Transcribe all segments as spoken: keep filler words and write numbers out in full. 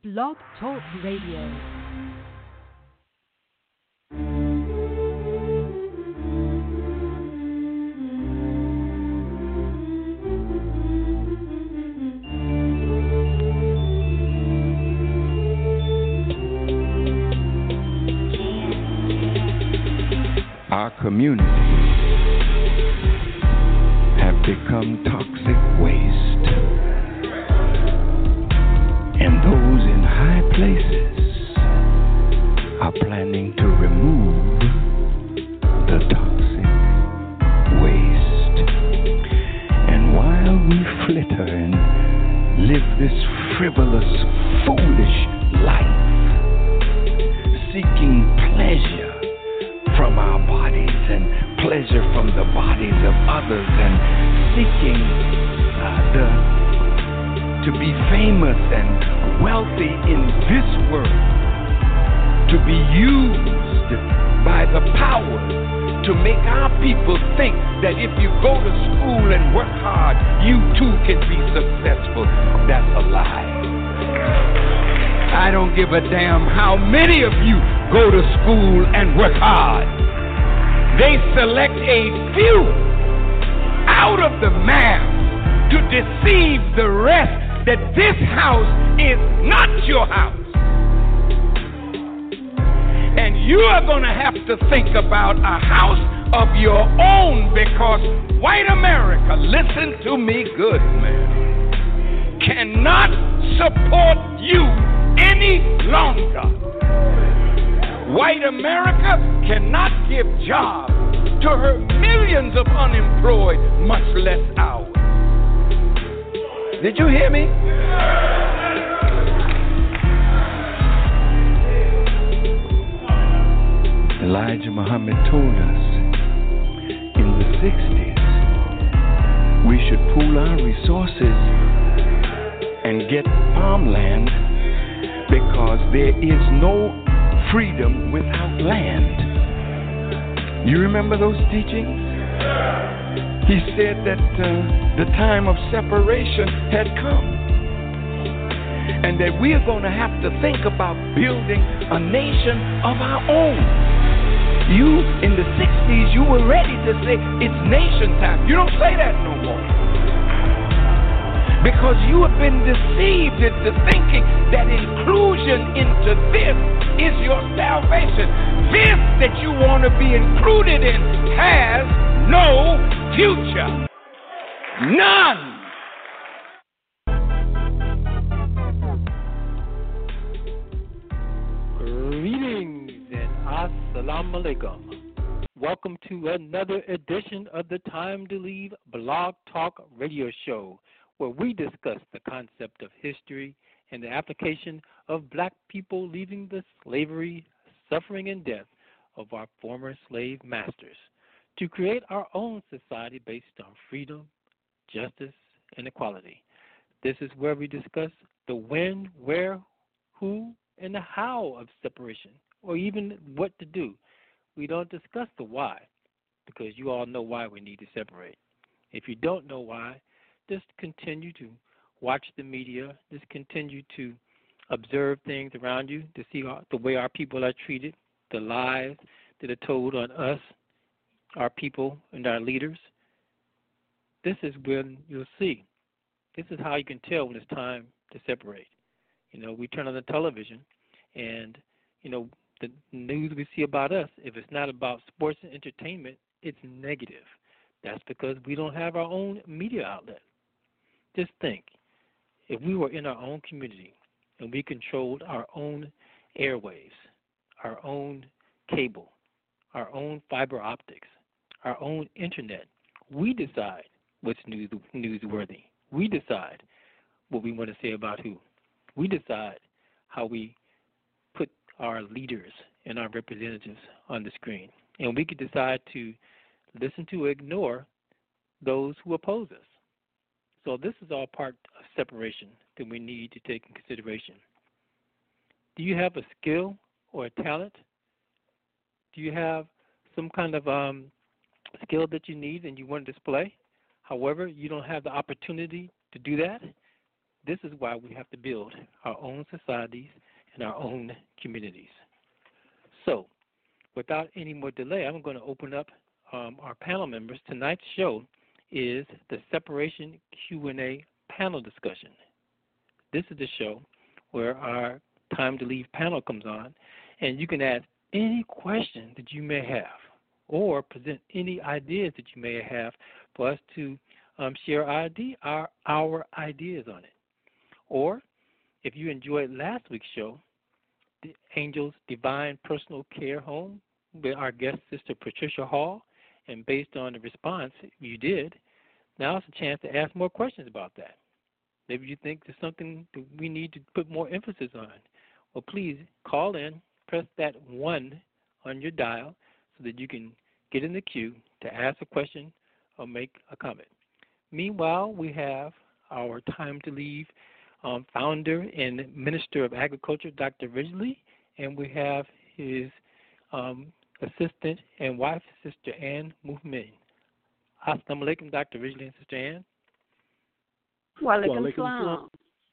Blog Talk Radio. Our communities have become toxic waste, and those in high places are planning to remove the toxic waste. And while we flitter and live this frivolous, foolish life, seeking pleasure from our bodies and pleasure from the bodies of others, and seeking uh, the, to be famous and wealthy in this world, to be used by the power to make our people think that if you go to school and work hard, you too can be successful. That's a lie. I don't give a damn how many of you go to school and work hard. They select a few out of the mass to deceive the rest that this house is not your house. And you are going to have to think about a house of your own, because white America, listen to me good, man, cannot support you any longer. White America cannot give jobs to her millions of unemployed, much less ours. Did you hear me? Elijah Muhammad told us in the sixties we should pool our resources and get farmland, because there is no freedom without land. You remember those teachings? He said that uh, the time of separation had come, and that we are going to have to think about building a nation of our own. You, in the sixties, you were ready to say it's nation time. You don't say that no more, because you have been deceived into thinking that inclusion into this is your salvation. This that you want to be included in has no future. None. Greetings and assalamu alaikum. Welcome to another edition of the Time to Leave Blog Talk Radio Show, where we discuss the concept of history and the application of black people leaving the slavery, suffering, and death of our former slave masters to create our own society based on freedom, justice, and equality. This is where we discuss the when, where, who, and the how of separation, or even what to do. We don't discuss the why, because you all know why we need to separate. If you don't know why, just continue to watch the media, just continue to observe things around you to see how, the way our people are treated, the lies that are told on us, our people, and our leaders. This is when you'll see. This is how you can tell when it's time to separate. You know, we turn on the television, and, you know, the news we see about us, if it's not about sports and entertainment, it's negative. That's because we don't have our own media outlet. Just think, if we were in our own community and we controlled our own airwaves, our own cable, our own fiber optics, our own internet, we decide what's news, newsworthy. We decide what we want to say about who. We decide how we put our leaders and our representatives on the screen. And we could decide to listen to or ignore those who oppose us. So this is all part of separation that we need to take in consideration. Do you have a skill or a talent? Do you have some kind of um, skill that you need and you want to display? However, you don't have the opportunity to do that This is why we have to build our own societies and our own communities. So, without any more delay, I'm going to open up um, our panel members. Tonight's show is the Separation Q and A panel discussion. This is the show where our Time to Leave panel comes on, and you can ask any question that you may have or present any ideas that you may have for us to um, share our, idea, our, our ideas on it. Or if you enjoyed last week's show, the Angels Divine Personal Care Home with our guest sister Patricia Hall, and based on the response you did, now it's a chance to ask more questions about that. Maybe you think there's something that we need to put more emphasis on. Well, please call in, press that one on your dial so that you can get in the queue to ask a question or make a comment. Meanwhile, we have our Time to Leave um, founder and Minister of Agriculture, Doctor Ridgely, and we have his um, assistant and wife, Sister Ann Movement. Assalamu alaikum, Doctor Ridgely and Sister Ann. Walaikum salam.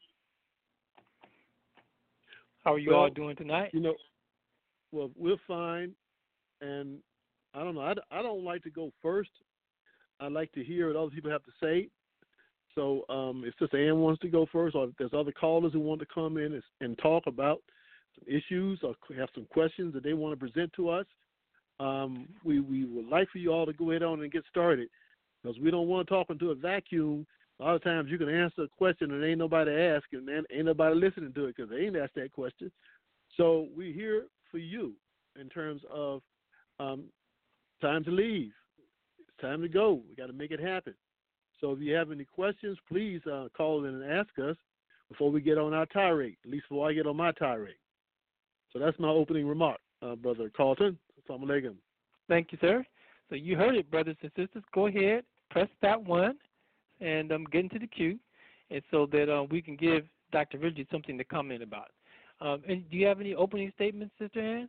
How are you well, all doing tonight? You know, well, we're fine, and I don't know. I, I don't like to go first. I like to hear what other people have to say. So um, if Sister Ann wants to go first, or if there's other callers who want to come in and, and talk about some issues or have some questions that they want to present to us, um, we, we would like for you all to go ahead on and get started, because we don't want to talk into a vacuum. A lot of times you can answer a question and ain't nobody asking, and ain't nobody listening to it because they ain't asked that question. So we're here for you in terms of um, time to leave. It's time to go. We got to make it happen. So if you have any questions, please uh, call in and ask us before we get on our tirade, at least before I get on my tirade. So that's my opening remark, uh, Brother Carlton. Assalamu alaikum. Thank you, sir. So you heard it, brothers and sisters. Go ahead, press that one, and um, get into the queue, and so that uh, we can give Doctor Ridgely something to comment about. Um, and do you have any opening statements, Sister Ann?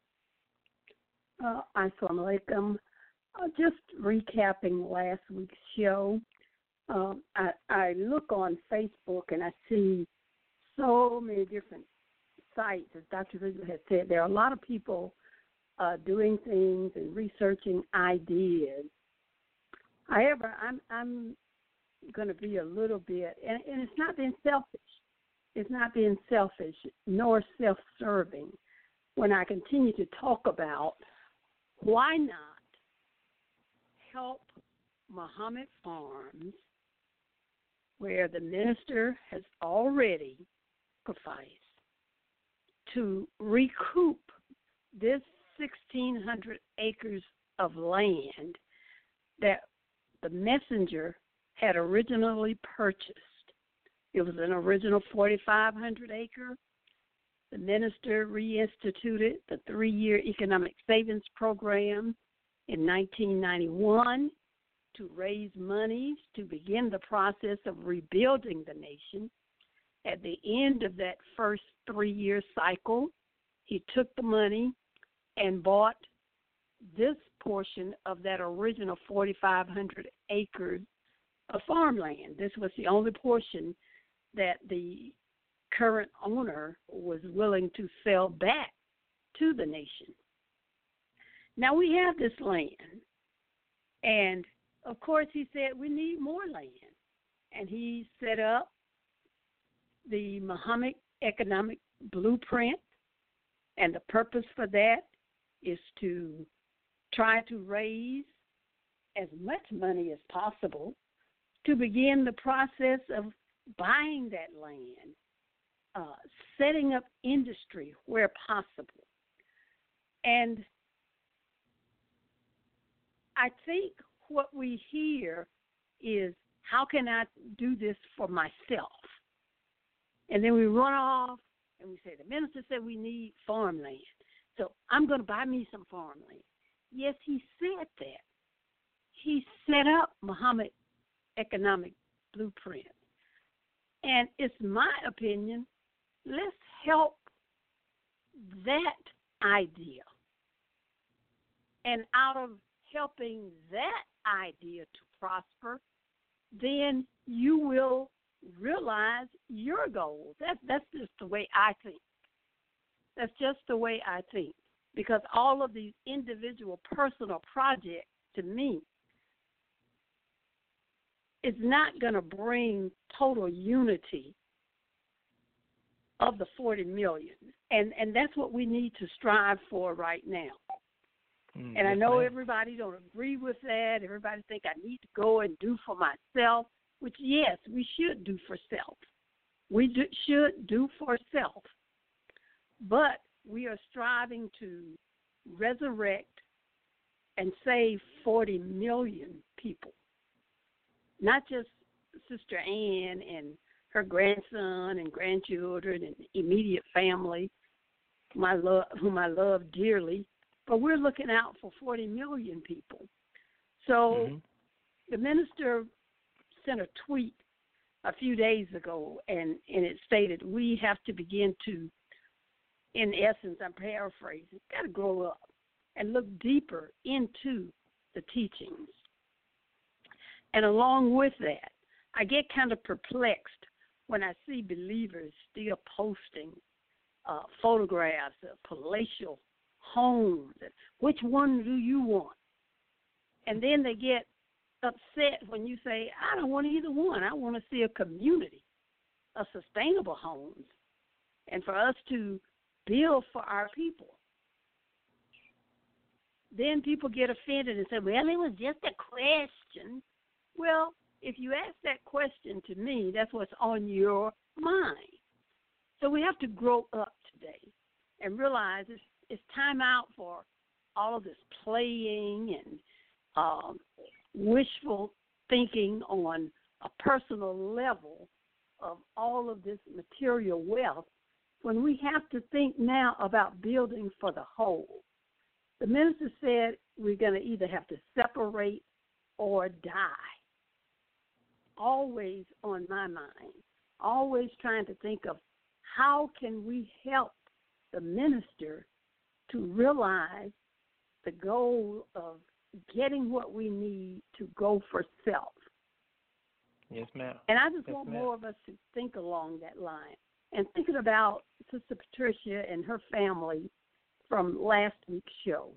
Uh, Assalamu alaikum. Uh, just recapping last week's show, um, I, I look on Facebook and I see so many different sites. As Doctor Ridgely has said, there are a lot of people uh, doing things and researching ideas. However, I'm I'm going to be a little bit, and, and it's not being selfish. It's not being selfish nor self-serving when I continue to talk about why not help Muhammad Farms, where the minister has already sacrificed, to recoup this sixteen hundred acres of land that the messenger had originally purchased. It was an original forty-five hundred acre. The minister reinstituted the three-year economic savings program in nineteen ninety-one to raise monies to begin the process of rebuilding the nation. At the end of that first three-year cycle, he took the money and bought this portion of that original forty-five hundred acres of farmland. This was the only portion that the current owner was willing to sell back to the nation. Now we have this land, and of course he said we need more land, and he set up the Muhammad Economic Blueprint, and the purpose for that is to try to raise as much money as possible to begin the process of buying that land, uh, setting up industry where possible. And I think what we hear is, how can I do this for myself? And then we run off and we say, the minister said we need farmland, so I'm going to buy me some farmland. Yes, he said that. He set up Muhammad Economic Blueprint. And it's my opinion, let's help that idea. And out of helping that idea to prosper, then you will realize your goals. That's that's just the way I think. That's just the way I think. Because all of these individual personal projects, to me, is not going to bring total unity of the forty million. And and that's what we need to strive for right now. Mm, and I yes, know ma'am. everybody don't agree with that. Everybody think I need to go and do for myself, which, yes, we should do for self. We do, should do for self. But we are striving to resurrect and save forty million people, not just Sister Ann and her grandson and grandchildren and immediate family, whom I love, whom I love dearly, but we're looking out for forty million people. So Mm-hmm. the minister sent a tweet a few days ago, and, and it stated, we have to begin to, in essence, I'm paraphrasing, got to grow up and look deeper into the teachings. And along with that, I get kind of perplexed when I see believers still posting uh, photographs of palatial homes. Which one do you want? And then they get upset when you say, I don't want either one. I want to see a community of sustainable homes and for us to build for our people. Then people get offended and say, well, it was just a question. Well, if you ask that question to me, that's what's on your mind. So we have to grow up today and realize it's, it's time out for all of this playing and um, wishful thinking on a personal level of all of this material wealth when we have to think now about building for the whole. The minister said we're going to either have to separate or die. Always on my mind, always trying to think of how can we help the minister to realize the goal of getting what we need to go for self. Yes, ma'am. And I just Yes, want ma'am. more of us to think along that line. And thinking about Sister Patricia and her family from last week's show,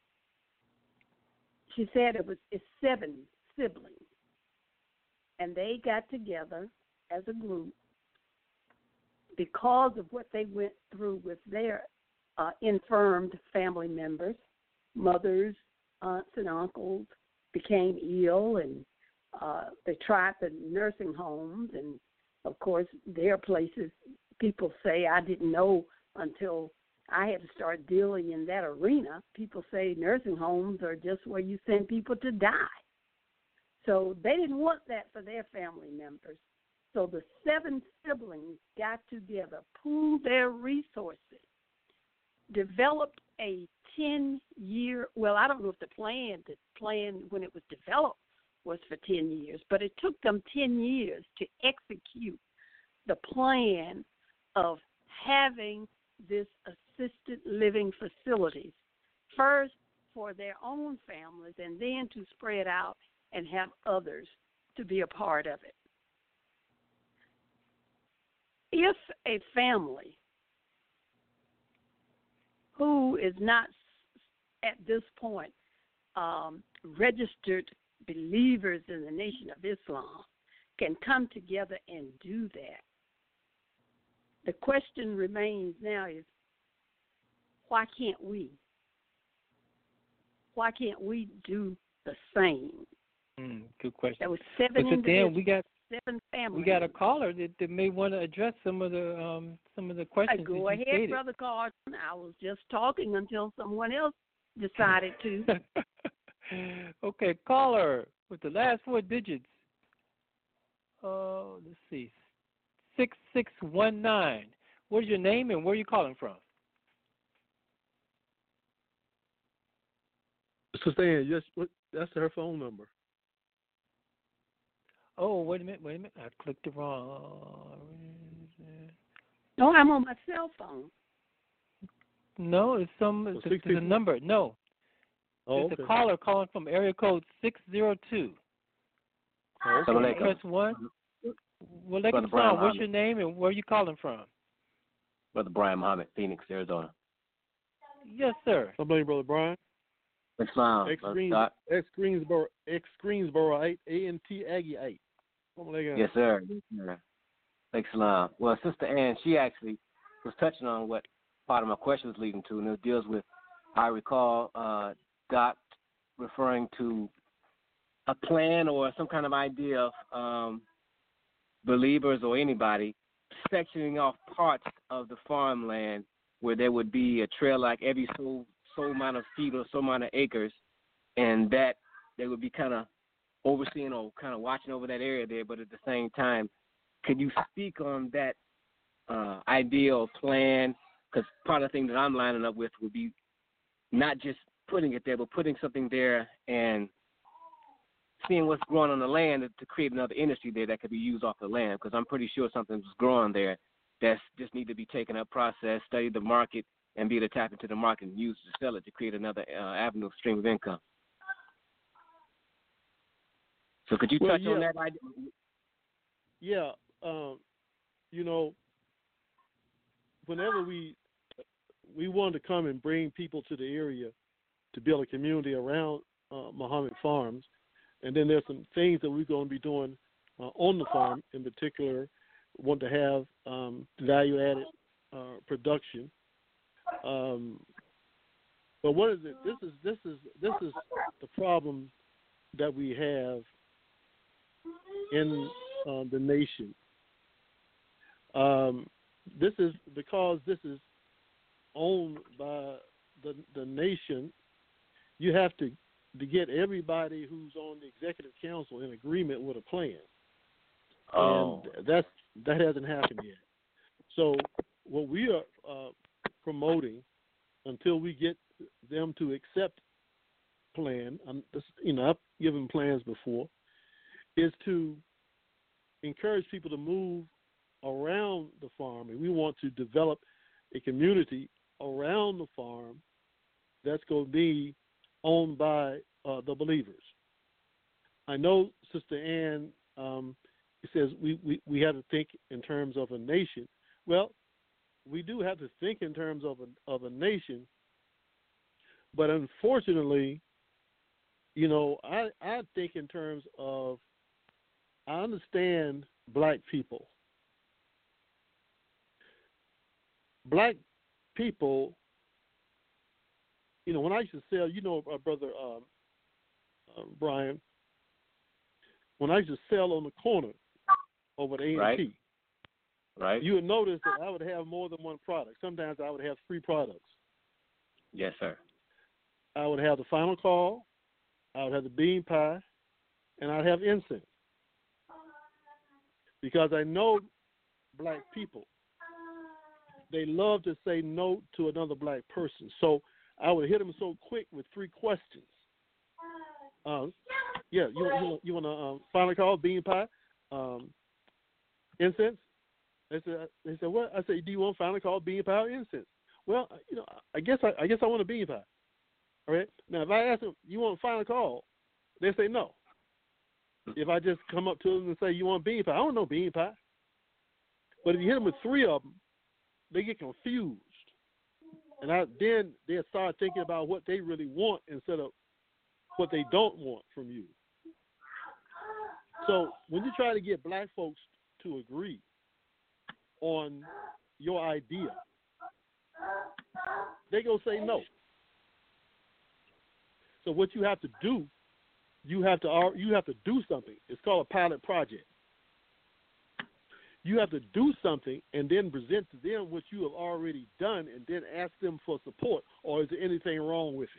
she said it was it's seven siblings. And they got together as a group because of what they went through with their uh, infirmed family members. Mothers, aunts, and uncles became ill, and uh, they tried the nursing homes. And, of course, their places, people say, I didn't know until I had to start dealing in that arena. People say nursing homes are just where you send people to die. So they didn't want that for their family members. So the seven siblings got together, pooled their resources, developed a ten-year, well, I don't know if the plan, the plan when it was developed was for ten years, but it took them ten years to execute the plan of having this assisted living facilities, first for their own families and then to spread out and have others to be a part of it. If a family who is not at this point um, registered believers in the Nation of Islam can come together and do that, the question remains now is, why can't we? Why can't we do the same? Mm, good question. There was seven But then we got seven families. we got a caller that, that may want to address some of the um some of the questions Uh, go that you ahead, stated. Brother Carson. I was just talking until someone else decided to. Okay, caller with the last four digits. Uh, let's see, six six one nine. What is your name and where are you calling from? Sister Ann, yes, what, that's her phone number. Oh, wait a minute, wait a minute. I clicked it wrong. No, I'm on my cell phone. No, it's some. So It's, six it's a people- number. No, Oh, it's okay. a caller calling from area code six zero two. Oh, okay. Okay. Press one. Well, they Brother can Brian sound. What's Muhammad. your name and where you calling from? Brother Brian Muhammad, Phoenix, Arizona. Yes, sir. Somebody, Brother Brian. Thanks, Mom. Ex Greensboro, ex Greensboroite, A N T Aggie eight. Yes, sir. Yes, sir. Thanks, Salam. Well, Sister Ann, she actually was touching on what part of my question was leading to, and it deals with, I recall, uh, Doc referring to a plan or some kind of idea of um, believers or anybody sectioning off parts of the farmland where there would be a trail like every so so amount of feet or so amount of acres, and that they would be kind of overseeing or kind of watching over that area there. But at the same time, could you speak on that uh, idea or plan? Because part of the thing that I'm lining up with would be not just putting it there, but putting something there and seeing what's growing on the land to create another industry there that could be used off the land. Because I'm pretty sure something's growing there that just need to be taken up, processed, study the market, and be able to tap into the market and use to sell it to create another uh, avenue of stream of income. So could you well, touch yeah. on that idea? Yeah, um, you know, whenever we we wanted to come and bring people to the area to build a community around uh, Muhammad Farms, and then there's some things that we're going to be doing uh, on the farm. In particular, want to have um, value-added uh, production. Um, but what is it? This is this is this is the problem that we have in uh, the nation. Um, this is because this is owned by the the nation. You have to to get everybody who's on the executive council in agreement with a plan, Oh. and that's that hasn't happened yet. So what we are uh, promoting until we get them to accept plan, um, you know, I've given plans before, is to encourage people to move around the farm, and we want to develop a community around the farm that's going to be owned by uh, the believers. I know Sister Ann um, says we, we, we have to think in terms of a nation. Well, we do have to think in terms of a, of a nation, but unfortunately, you know, I, I think in terms of, I understand black people. Black people, you know, when I used to sell, you know, uh, Brother um, uh, Brian, when I used to sell on the corner over the A and T, Right. Right. you would notice that I would have more than one product. Sometimes I would have three products. Yes, sir. I would have the final call, I would have the bean pie, and I'd have incense. Because I know black people, they love to say no to another black person. So I would hit them so quick with three questions. Um, yeah, you, you, you want a um, final call, bean pie, um, incense? They said, they said, what? I said, do you want final call, bean pie, or incense? Well, you know, I guess I, I guess I want a bean pie. All right. Now, if I ask them, you want final call, they say no. If I just come up to them and say, you want bean pie, I don't know bean pie. But if you hit them with three of them, they get confused. And I, then they start thinking about what they really want instead of what they don't want from you. So when you try to get black folks to agree on your idea, they go say no. So what you have to do, you have to you have to do something. It's called a pilot project. You have to do something and then present to them what you have already done, and then ask them for support. Or is there anything wrong with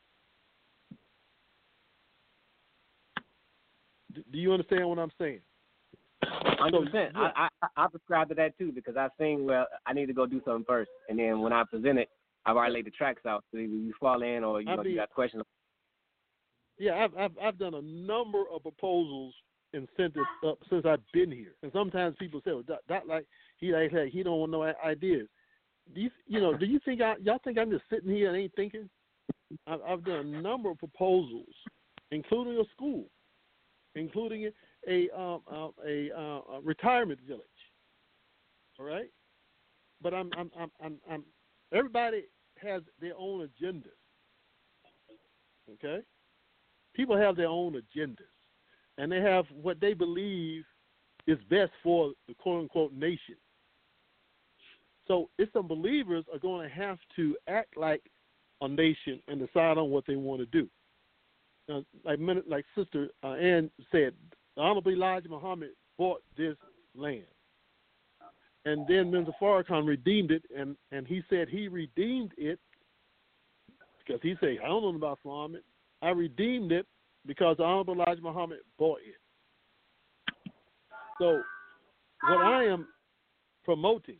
it? Do you understand what I'm saying? Hundred percent. yeah. I, I I prescribe to that too because I've seen well I need to go do something first, and then when I present it, I've already laid the tracks out. So either you fall in or you I know mean, you got questions. Yeah, I've, I've I've done a number of proposals and sent it up since I've been here. And sometimes people say, well, that, that like he like he don't want no ideas. Do you you know? Do you think I y'all think I'm just sitting here and ain't thinking? I've, I've done a number of proposals, including a school, including it, a um, uh, a, uh, a retirement village. All right, but I'm I'm I'm I'm, I'm everybody has their own agendas. Okay, people have their own agendas, and they have what they believe is best for the quote unquote nation. So if some believers are going to have to act like a nation and decide on what they want to do. Now, like like Sister uh, Ann said, the Honorable Elijah Muhammad bought this land. And then Mister Farrakhan redeemed it, and, and he said he redeemed it because he said, I don't know about Muhammad. I redeemed it because the Honorable Elijah Muhammad bought it. So what I am promoting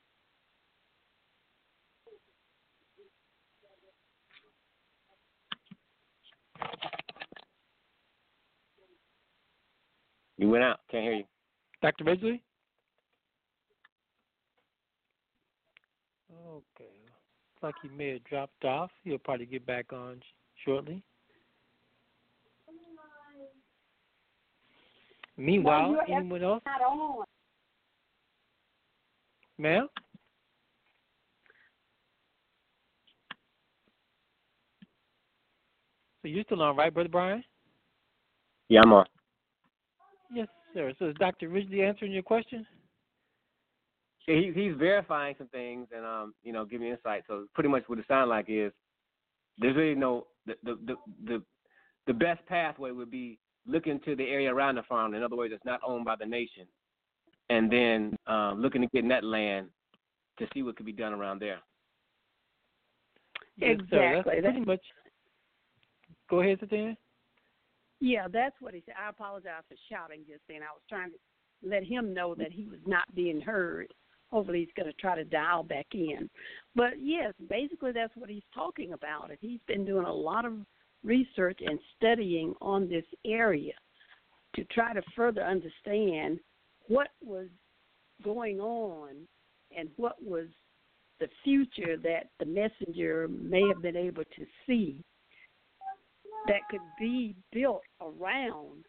You went out. Can't hear you. Doctor Ridgely? Okay. Looks like he may have dropped off. He'll probably get back on sh- shortly. Meanwhile, no, anyone else? Not on. Ma'am? So you're still on, right, Brother Brian? Yeah, I'm on. Yes, sir. So is Doctor Ridgely answering your question? Yeah, he, he's verifying some things and um, you know, giving insight. So pretty much what it sounds like is there's really no the the the the, the best pathway would be looking to the area around the farm. In other words, it's not owned by the nation, and then um, looking to get in that land to see what could be done around there. Yes, Exactly. sir. That's pretty much. Go ahead, Satan. Yeah, that's what he said. I apologize for shouting just then. I was trying to let him know that he was not being heard. Hopefully he's going to try to dial back in. But, yes, basically that's what he's talking about. And he's been doing a lot of research and studying on this area to try to further understand what was going on and what was the future that the messenger may have been able to see that could be built around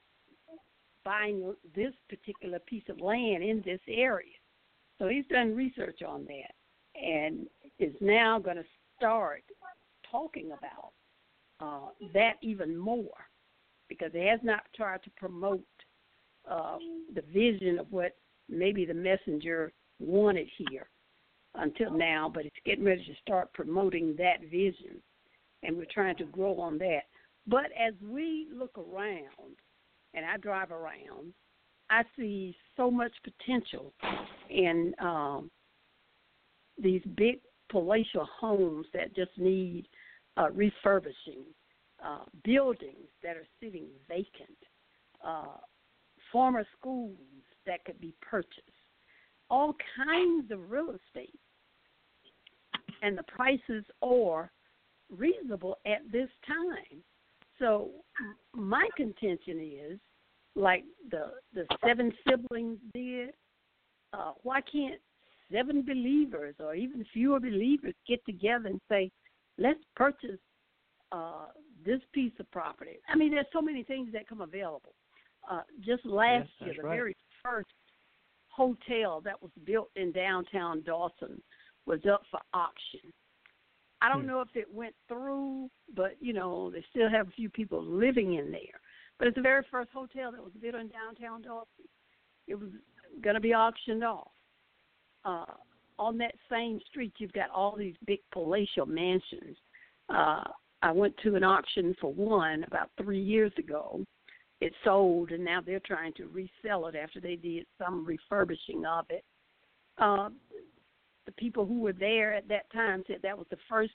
buying this particular piece of land in this area. So he's done research on that and is now going to start talking about uh, that even more because he has not tried to promote uh, the vision of what maybe the messenger wanted here until now, but it's getting ready to start promoting that vision, and we're trying to grow on that. But as we look around, and I drive around, I see so much potential in um, these big palatial homes that just need uh, refurbishing, uh, buildings that are sitting vacant, uh, former schools that could be purchased, all kinds of real estate. And the prices are reasonable at this time. So my contention is, like the the seven siblings did, uh, why can't seven believers or even fewer believers get together and say, let's purchase uh, this piece of property? I mean, there's so many things that come available. Uh, just last yes, year, the right. very first hotel that was built in downtown Dawson was up for auction. I don't hmm. know if it went through, but, you know, they still have a few people living in there. But it's the very first hotel that was built in downtown Dawson. It was going to be auctioned off. Uh, on that same street, you've got all these big palatial mansions. Uh, I went to an auction for one about three years ago. It sold, and now they're trying to resell it after they did some refurbishing of it. Uh, the people who were there at that time said that was the first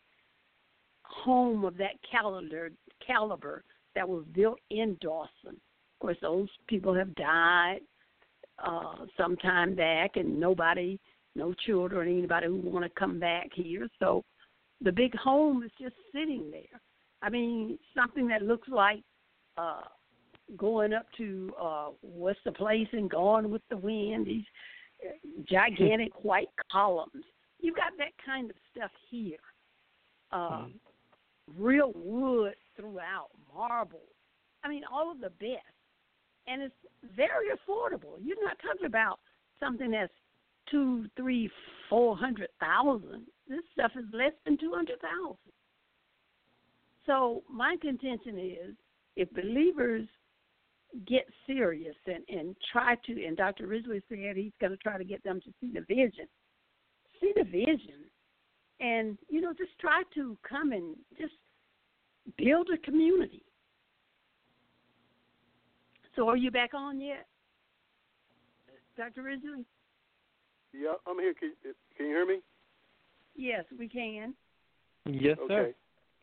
home of that caliber, caliber that was built in Dawson. Of course, those people have died uh, some time back, and nobody, no children, anybody who want to come back here. So the big home is just sitting there. I mean, something that looks like uh, going up to uh, what's the place and Gone with the Wind, these gigantic white columns. You've got that kind of stuff here. Uh, mm. Real wood throughout, marble. I mean, all of the best. and it's very affordable. You're not talking about something that's two, three, four hundred thousand. This stuff is less than two hundred thousand. So my contention is, if believers get serious and, and try to, and Doctor Ridgely said he's going to try to get them to see the vision, see the vision, and, you know, just try to come and just build a community. So are you back on yet, Doctor Ridgely? Yeah, I'm here. Can, can you hear me? Yes, we can. Yes, okay. sir.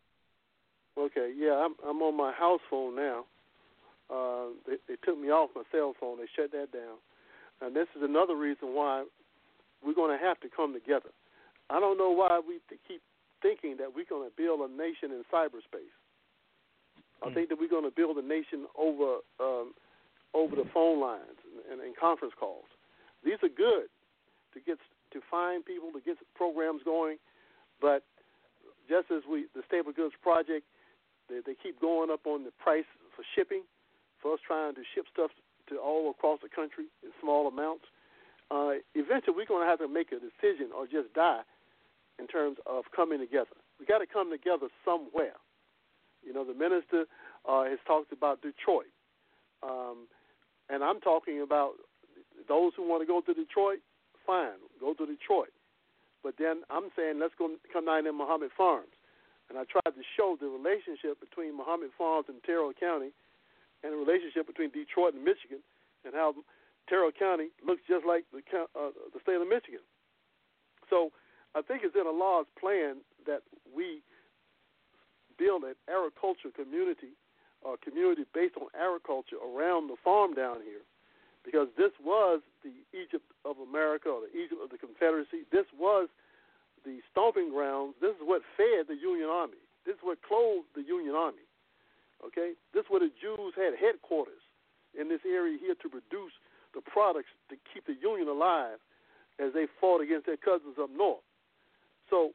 Okay, yeah, I'm I'm on my house phone now. Uh, they, they took me off my cell phone. They shut that down. And this is another reason why we're going to have to come together. I don't know why we th- keep thinking that we're going to build a nation in cyberspace. I mm. think that we're going to build a nation over um, over the phone lines and, and, and conference calls. These are good to get to find people, to get programs going, but just as we the Staple Goods Project, they, they keep going up on the price for shipping, for us trying to ship stuff to all across the country in small amounts. Uh, eventually, we're going to have to make a decision or just die in terms of coming together. We got to come together somewhere. You know, the minister uh, has talked about Detroit, um, and I'm talking about those who want to go to Detroit. Fine, go to Detroit. But then I'm saying let's go come down in Muhammad Farms, and I tried to show the relationship between Muhammad Farms and Terrell County, and the relationship between Detroit and Michigan, and how Terrell County looks just like the uh, the state of Michigan. So I think it's in a law's plan that we build an agricultural community, or community based on agriculture around the farm down here, because this was the Egypt of America, or the Egypt of the Confederacy. This was the stomping grounds. This is what fed the Union Army. This is what clothed the Union Army. Okay, this is where the Jews had headquarters in this area here to produce the products to keep the Union alive as they fought against their cousins up north. So,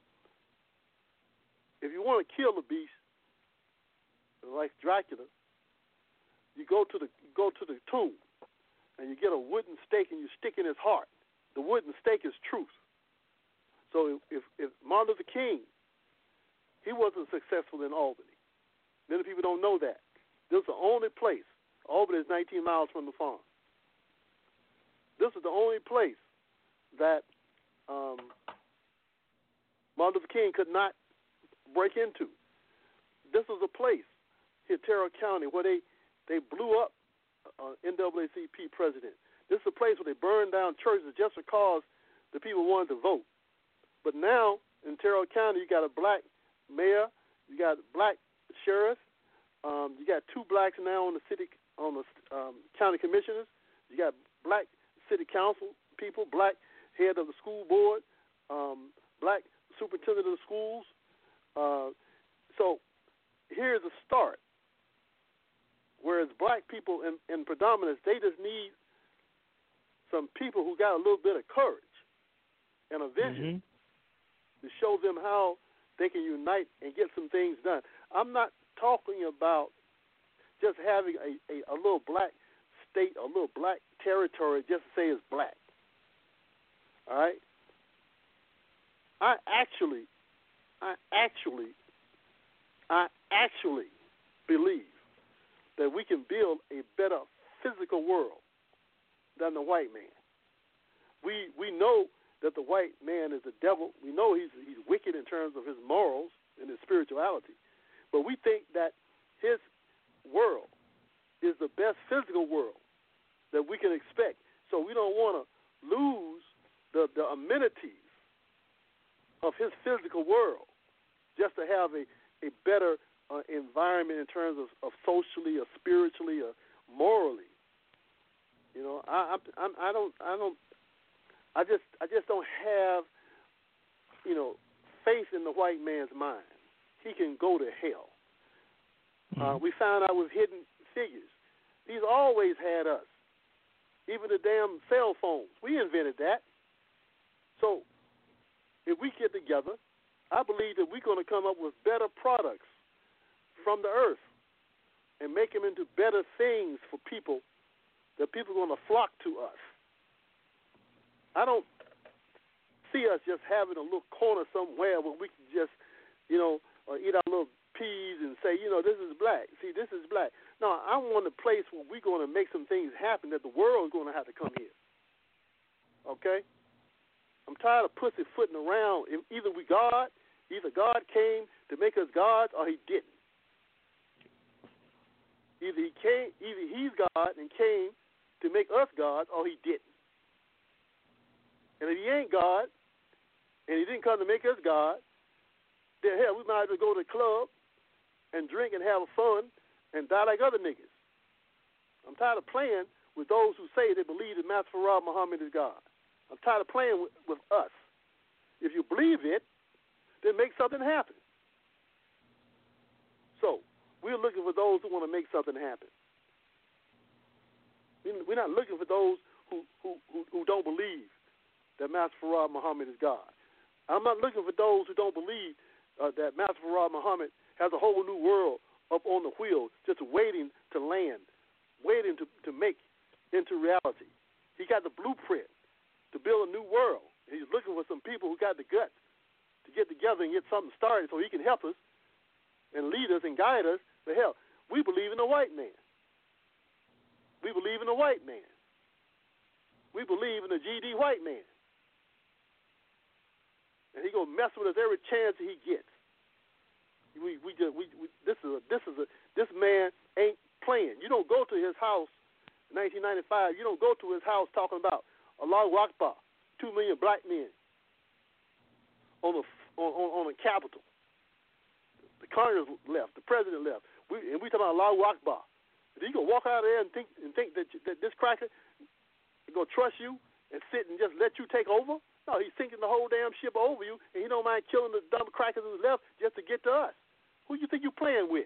if you want to kill the beast, like Dracula, you go to the you go to the tomb, and you get a wooden stake and you stick in his heart. The wooden stake is truth. So if if Martin Luther King, he wasn't successful in Albany. Many people don't know that. This is the only place. Albany is nineteen miles from the farm. This is the only place that um, Martin Luther King could not break into. This was a place here, Terrell County, where they, they blew up uh, N double A C P president. This is a place where they burned down churches just because the people wanted to vote. But now in Terrell County, you got a black mayor, you got black sheriff, um, you got two blacks now on the city, on the um, county commissioners. You got black city council people, black head of the school board, um, black superintendent of the schools. Uh, so here's a start. Whereas black people in, in predominance, they just need some people who got a little bit of courage and a vision mm-hmm. to show them how they can unite and get some things done. I'm not talking about just having a, a, a little black state, a little black territory just to say it's black. All right? I actually, I actually, I actually believe that we can build a better physical world than the white man. We we know that the white man is the devil. We know he's he's wicked in terms of his morals and his spirituality. But we think that his world is the best physical world that we can expect. So we don't want to lose the, the amenities of his physical world just to have a, a better uh, environment in terms of, of socially or spiritually or morally. You know, I, I, I don't, I don't, I just, I just don't have, you know, faith in the white man's mind. He can go to hell. Mm-hmm. Uh, we found out with Hidden Figures. He's always had us. Even the damn cell phones. We invented that. So if we get together, I believe that we're going to come up with better products from the earth and make them into better things for people that people are going to flock to us. I don't see us just having a little corner somewhere where we can just, you know, uh, eat our little peas and say, you know, this is black. See, this is black. No, I want a place where we're going to make some things happen that the world is going to have to come here. Okay? I'm tired of pussyfooting around. Either we God, either God came to make us gods or he didn't. Either he came, either he's God and came to make us gods, or he didn't. And if he ain't God, and he didn't come to make us God, then hell, we might as well go to the club and drink and have fun and die like other niggas. I'm tired of playing with those who say they believe that Master Farad Muhammad is God. I'm tired of playing with, with us. If you believe it, then make something happen. So, we're looking for those who want to make something happen. We're not looking for those who, who, who, who don't believe that Master Farad Muhammad is God. I'm not looking for those who don't believe uh, that Master Farad Muhammad has a whole new world up on the wheel, just waiting to land, waiting to, to make into reality. He got the blueprint to build a new world. He's looking for some people who got the guts to get together and get something started so he can help us and lead us and guide us. But hell, we believe in the white man. We believe in the white man. We believe in the G D white man. And he gonna mess with us every chance he gets. We we just we, we this is a this is a this man ain't playing. You don't go to his house in nineteen ninety-five. You don't go to his house talking about Allahu Akbar, two million black men on the on on, on the Capitol. The Congress left. The president left. We, and we talking about Allahu Akbar. If you gonna walk out there and think and think that that this cracker is gonna trust you and sit and just let you take over? No, he's sinking the whole damn ship over you, and he don't mind killing the dumb crackers who's left just to get to us. Who you think you playing with?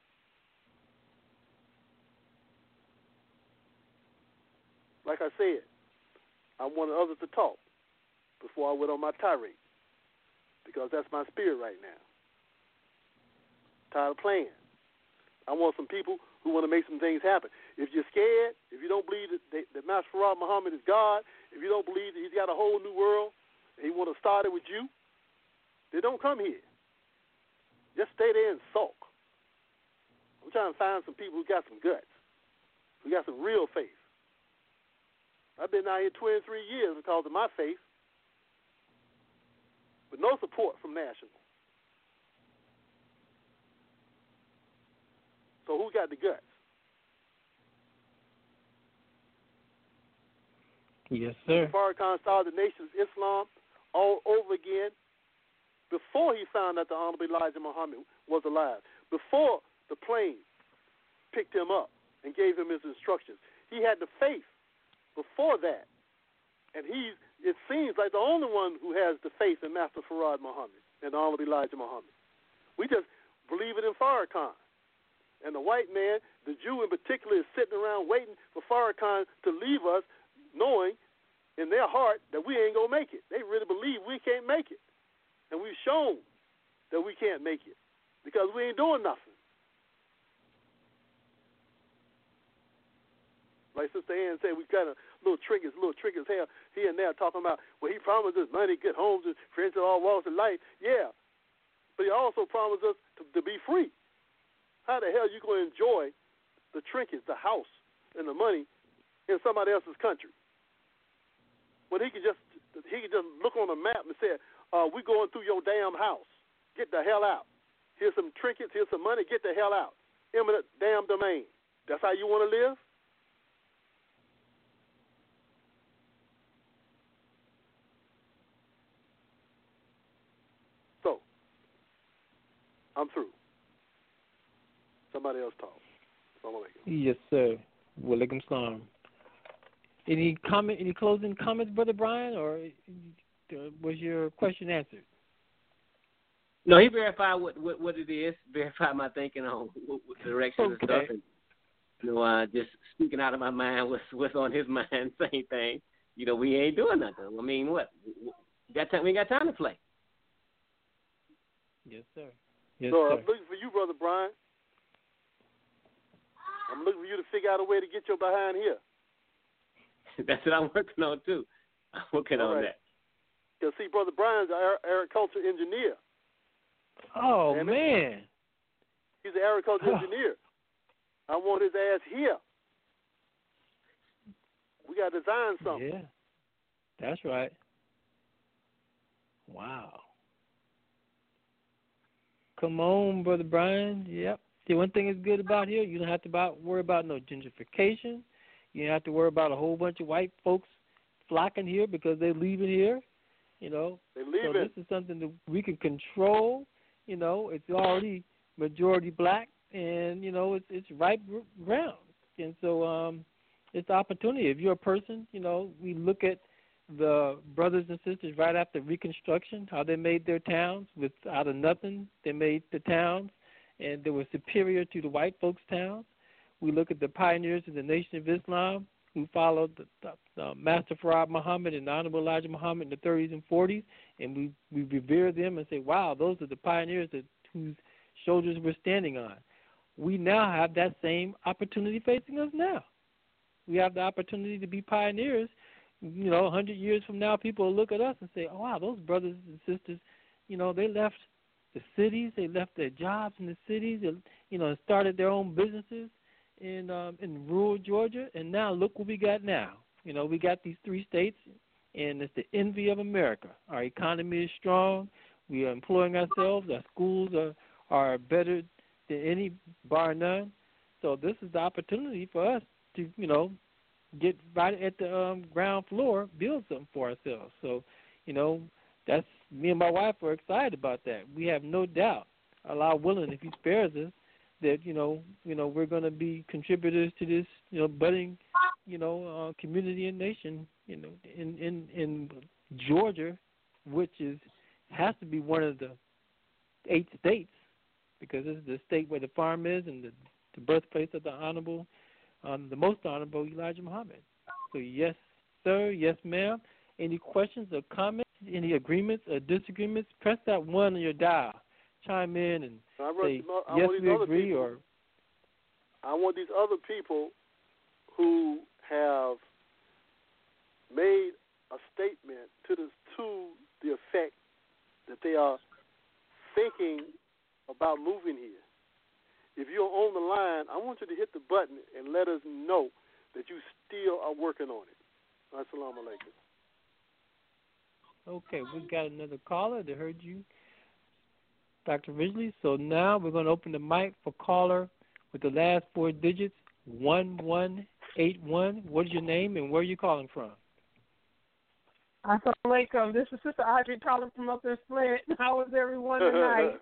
Like I said, I wanted others to talk before I went on my tirade, because that's my spirit right now. Tired of playing. I want some people who want to make some things happen. If you're scared, if you don't believe that, that, that Master Farad Muhammad is God, if you don't believe that he's got a whole new world and he want to start it with you, then don't come here. Just stay there and sulk. I'm trying to find some people who got some guts, who got some real faith. I've been out here twenty-three years because of my faith, but no support from National. So who got the guts? Yes, sir. Farrakhan started the Nation of Islam all over again before he found out the Honorable Elijah Muhammad was alive, before the plane picked him up and gave him his instructions. He had the faith before that. And he's, it seems like the only one who has the faith in Master Farad Muhammad and the Honorable Elijah Muhammad. We just believe it in Farrakhan. And the white man, the Jew in particular, is sitting around waiting for Farrakhan to leave us, knowing in their heart that we ain't going to make it. They really believe we can't make it. And we've shown that we can't make it because we ain't doing nothing. Like Sister Ann said, we got a little triggers, little triggers here, here and there talking about, well, he promised us money, good homes, and friends of all walks of life. Yeah. But he also promised us to, to be free. How the hell are you going to enjoy the trinkets, the house, and the money in somebody else's country? When he could just he could just look on a map and say, uh, we're going through your damn house. Get the hell out. Here's some trinkets, here's some money, get the hell out. Eminent damn domain. That's how you want to live? So, I'm through. Somebody else talk. Yes, sir. Walaikum salam. Any comment? Any closing comments, Brother Brian, or was your question answered? No, he verified what, what, what it is. Verified my thinking on what, what direction okay. and stuff. And, you know, uh, just speaking out of my mind what's what's on his mind. Same thing. You know, we ain't doing nothing. I mean, what? We got time? We ain't got time to play. Yes, sir. Yes, so sir. I'm looking for you, Brother Brian. I'm looking for you to figure out a way to get your behind here. That's what I'm working on too. I'm working All on right. that. Because see, Brother Brian's an agriculture engineer. Oh Damn it. man. He's an agriculture engineer. I want his ass here. We got to design something. Yeah, that's right. Wow. Come on, Brother Brian. Yep. See, one thing is good about here, you don't have to about, worry about no gentrification. You don't have to worry about a whole bunch of white folks flocking here because they're leaving here. You know, They're leaving. So this is something that we can control. You know, it's already majority black, and you know, it's it's ripe ground. And so, um, it's opportunity. If you're a person, you know, we look at the brothers and sisters right after Reconstruction, how they made their towns with out of nothing. They made the towns, and they were superior to the white folks' towns. We look at the pioneers of the Nation of Islam who followed the, the, the Master Farad Muhammad and the Honorable Elijah Muhammad in the thirties and forties, and we, we revere them and say, wow, those are the pioneers that, whose shoulders we're standing on. We now have that same opportunity facing us now. We have the opportunity to be pioneers. You know, a hundred years from now, people will look at us and say, oh, wow, those brothers and sisters, you know, they left the cities, they left their jobs in the cities, they, you know, started their own businesses in um, in rural Georgia, and now look what we got now. You know, we got these three states, and it's the envy of America. Our economy is strong. We are employing ourselves. Our schools are, are better than any, bar none. So this is the opportunity for us to, you know, get right at the um, ground floor, build something for ourselves. So, you know, that's me and my wife are excited about that. We have no doubt, Allah willing, if He spares us, that you know, you know, we're going to be contributors to this, you know, budding, you know, uh, community and nation, you know, in, in in Georgia, which is has to be one of the eight states because this is the state where the farm is and the, the birthplace of the honorable, um, the most honorable Elijah Muhammad. So yes, sir, yes, ma'am. Any questions or comments? Any agreements or disagreements? Press that one on your dial. Chime in and I say, I yes, want we these agree, people, or... I want these other people who have made a statement to the, to the effect that they are thinking about moving here. If you're on the line, I want you to hit the button and let us know that you still are working on it. Assalamu alaikum. Okay, we got another caller that heard you, Doctor Ridgely. So now we're going to open the mic for caller with the last four digits, one one eight one. What is your name and where are you calling from? Assalamu alaikum. This is Sister Audrey calling from up in Flint. How is everyone tonight?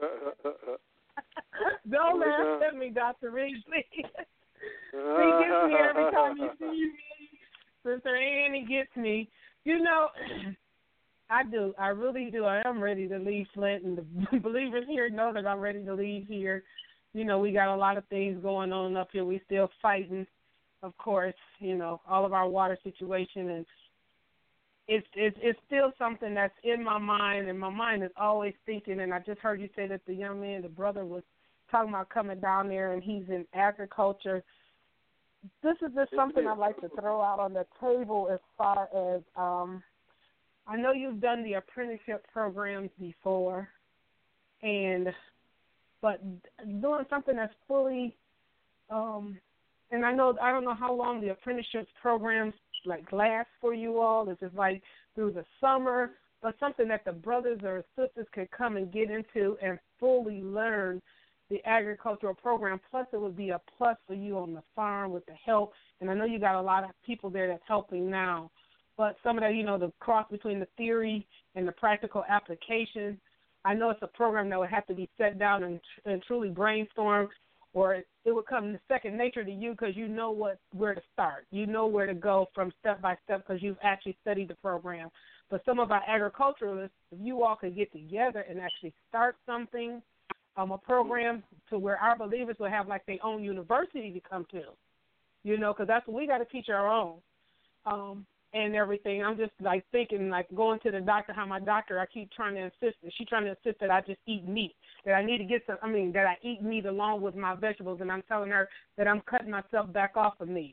Don't laugh at me, Doctor Ridgely. He gets me every time you see me. Sister Annie gets me. You know, I do. I really do. I am ready to leave Flint, and the believers here know that I'm ready to leave here. You know, we got a lot of things going on up here. We still fighting, of course, you know, all of our water situation, and it's it's it's still something that's in my mind, and my mind is always thinking, and I just heard you say that the young man, the brother, was talking about coming down there, and he's in agriculture. This is just something I'd like to throw out on the table as far as, um, I know you've done the apprenticeship programs before, and but doing something that's fully, um, and I know I don't know how long the apprenticeship programs like last for you all. Is it like through the summer, but something that the brothers or sisters could come and get into and fully learn the agricultural program. Plus, it would be a plus for you on the farm with the help. And I know you got a lot of people there that's helping now. But some of that, you know, the cross between the theory and the practical application, I know it's a program that would have to be set down and, and truly brainstormed, or it, it would come second nature to you because you know what where to start. You know where to go from step by step because you've actually studied the program. But some of our agriculturalists, if you all could get together and actually start something, um, a program to where our believers will have like their own university to come to, you know, because that's what we got to teach our own. Um, and everything. I'm just like thinking, like going to the doctor, how my doctor, I keep trying to insist, she's trying to insist that I just eat meat, that I need to get some, I mean, that I eat meat along with my vegetables, and I'm telling her that I'm cutting myself back off of meat.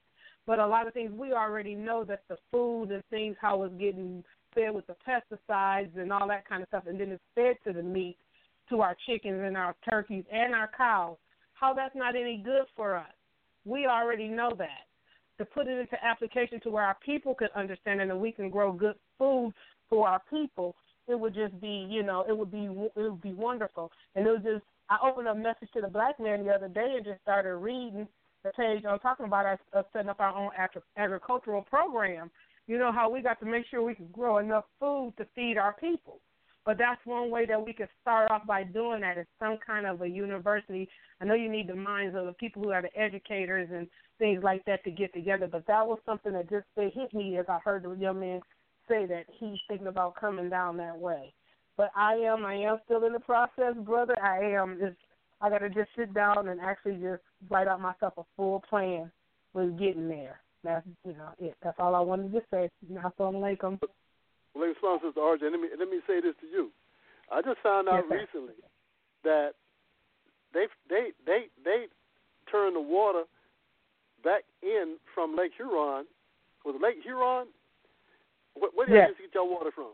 But a lot of things we already know that the food and things, how it's getting fed with the pesticides and all that kind of stuff, and then it's fed to the meat, to our chickens and our turkeys and our cows, how that's not any good for us. We already know that. To put it into application to where our people could understand it and we can grow good food for our people, it would just be, you know, it would be it would be wonderful. And it was just, I opened a message to the black man the other day and just started reading the page on talking about us, us setting up our own agri- agricultural program. You know, how we got to make sure we can grow enough food to feed our people. But that's one way that we could start off by doing that is some kind of a university. I know you need the minds of the people who are the educators and things like that to get together, but that was something that just it hit me as I heard the young man say that he's thinking about coming down that way. But I am, I am still in the process, brother. I am. Just, I got to just sit down and actually just write out myself a full plan with getting there. That's, you know, it. That's all I wanted to say. Assalamu alaikum. Well, Sister R J, let me let me say this to you. I just found out yes, recently that they they they they turned the water back in from Lake Huron. Was it Lake Huron? Where, where did yes. you get your water from?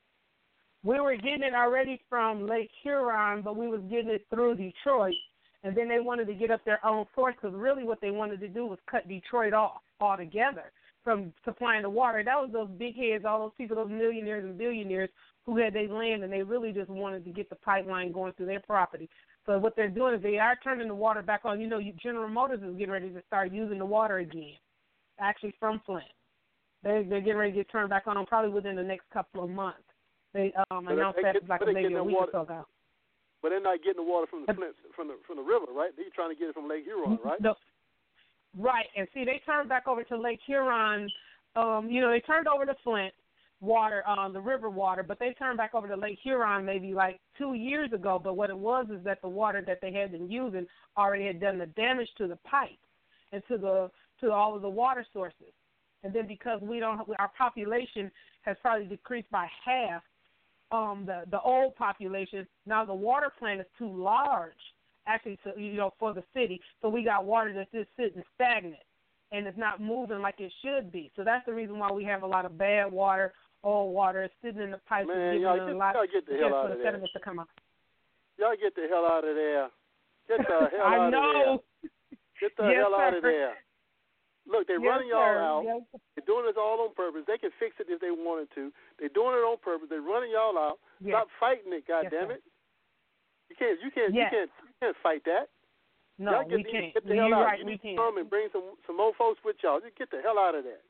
We were getting it already from Lake Huron, but we was getting it through Detroit, and then they wanted to get up their own source because really what they wanted to do was cut Detroit off altogether from supplying the water. That was those big heads, all those people, those millionaires and billionaires who had their land, and they really just wanted to get the pipeline going through their property. So what they're doing is they are turning the water back on. You know, General Motors is getting ready to start using the water again, actually from Flint. They, they're getting ready to get turned back on probably within the next couple of months. They um, announced that get, like maybe a week water, or so ago. But they're not getting the water from the Flint, from the from the river, right? They're trying to get it from Lake Huron, right? No. Right, and see, they turned back over to Lake Huron. Um, you know, they turned over to Flint water, um, the river water, but they turned back over to Lake Huron maybe like two years ago. But what it was is that the water that they had been using already had done the damage to the pipes and to the to all of the water sources. And then because we don't, our population has probably decreased by half. Um, the the old population, now the water plant is too large, actually, to, you know, for the city. So we got water that's just sitting stagnant, and it's not moving like it should be. So that's the reason why we have a lot of bad water, old water, it's sitting in the pipes. Man, and y'all giving get, a lot y'all get the hell out for of the there. sediments to come out. Y'all get the hell out of there. Get the hell I out know. of there. Get the Yes, hell sir. out of there. Look, they're Yes, running y'all sir. out. Yes. They're doing this all on purpose. They can fix it if they wanted to. They're doing it on purpose. They're running y'all out. Yes. Stop fighting it, Yes, goddammit. sir. it. You can't you can't Yes. you can't you can't fight that. No, y'all get, we can't. Get the You're hell out. right, You we need to can't. come and bring some some more folks with y'all. Just get the hell out of there.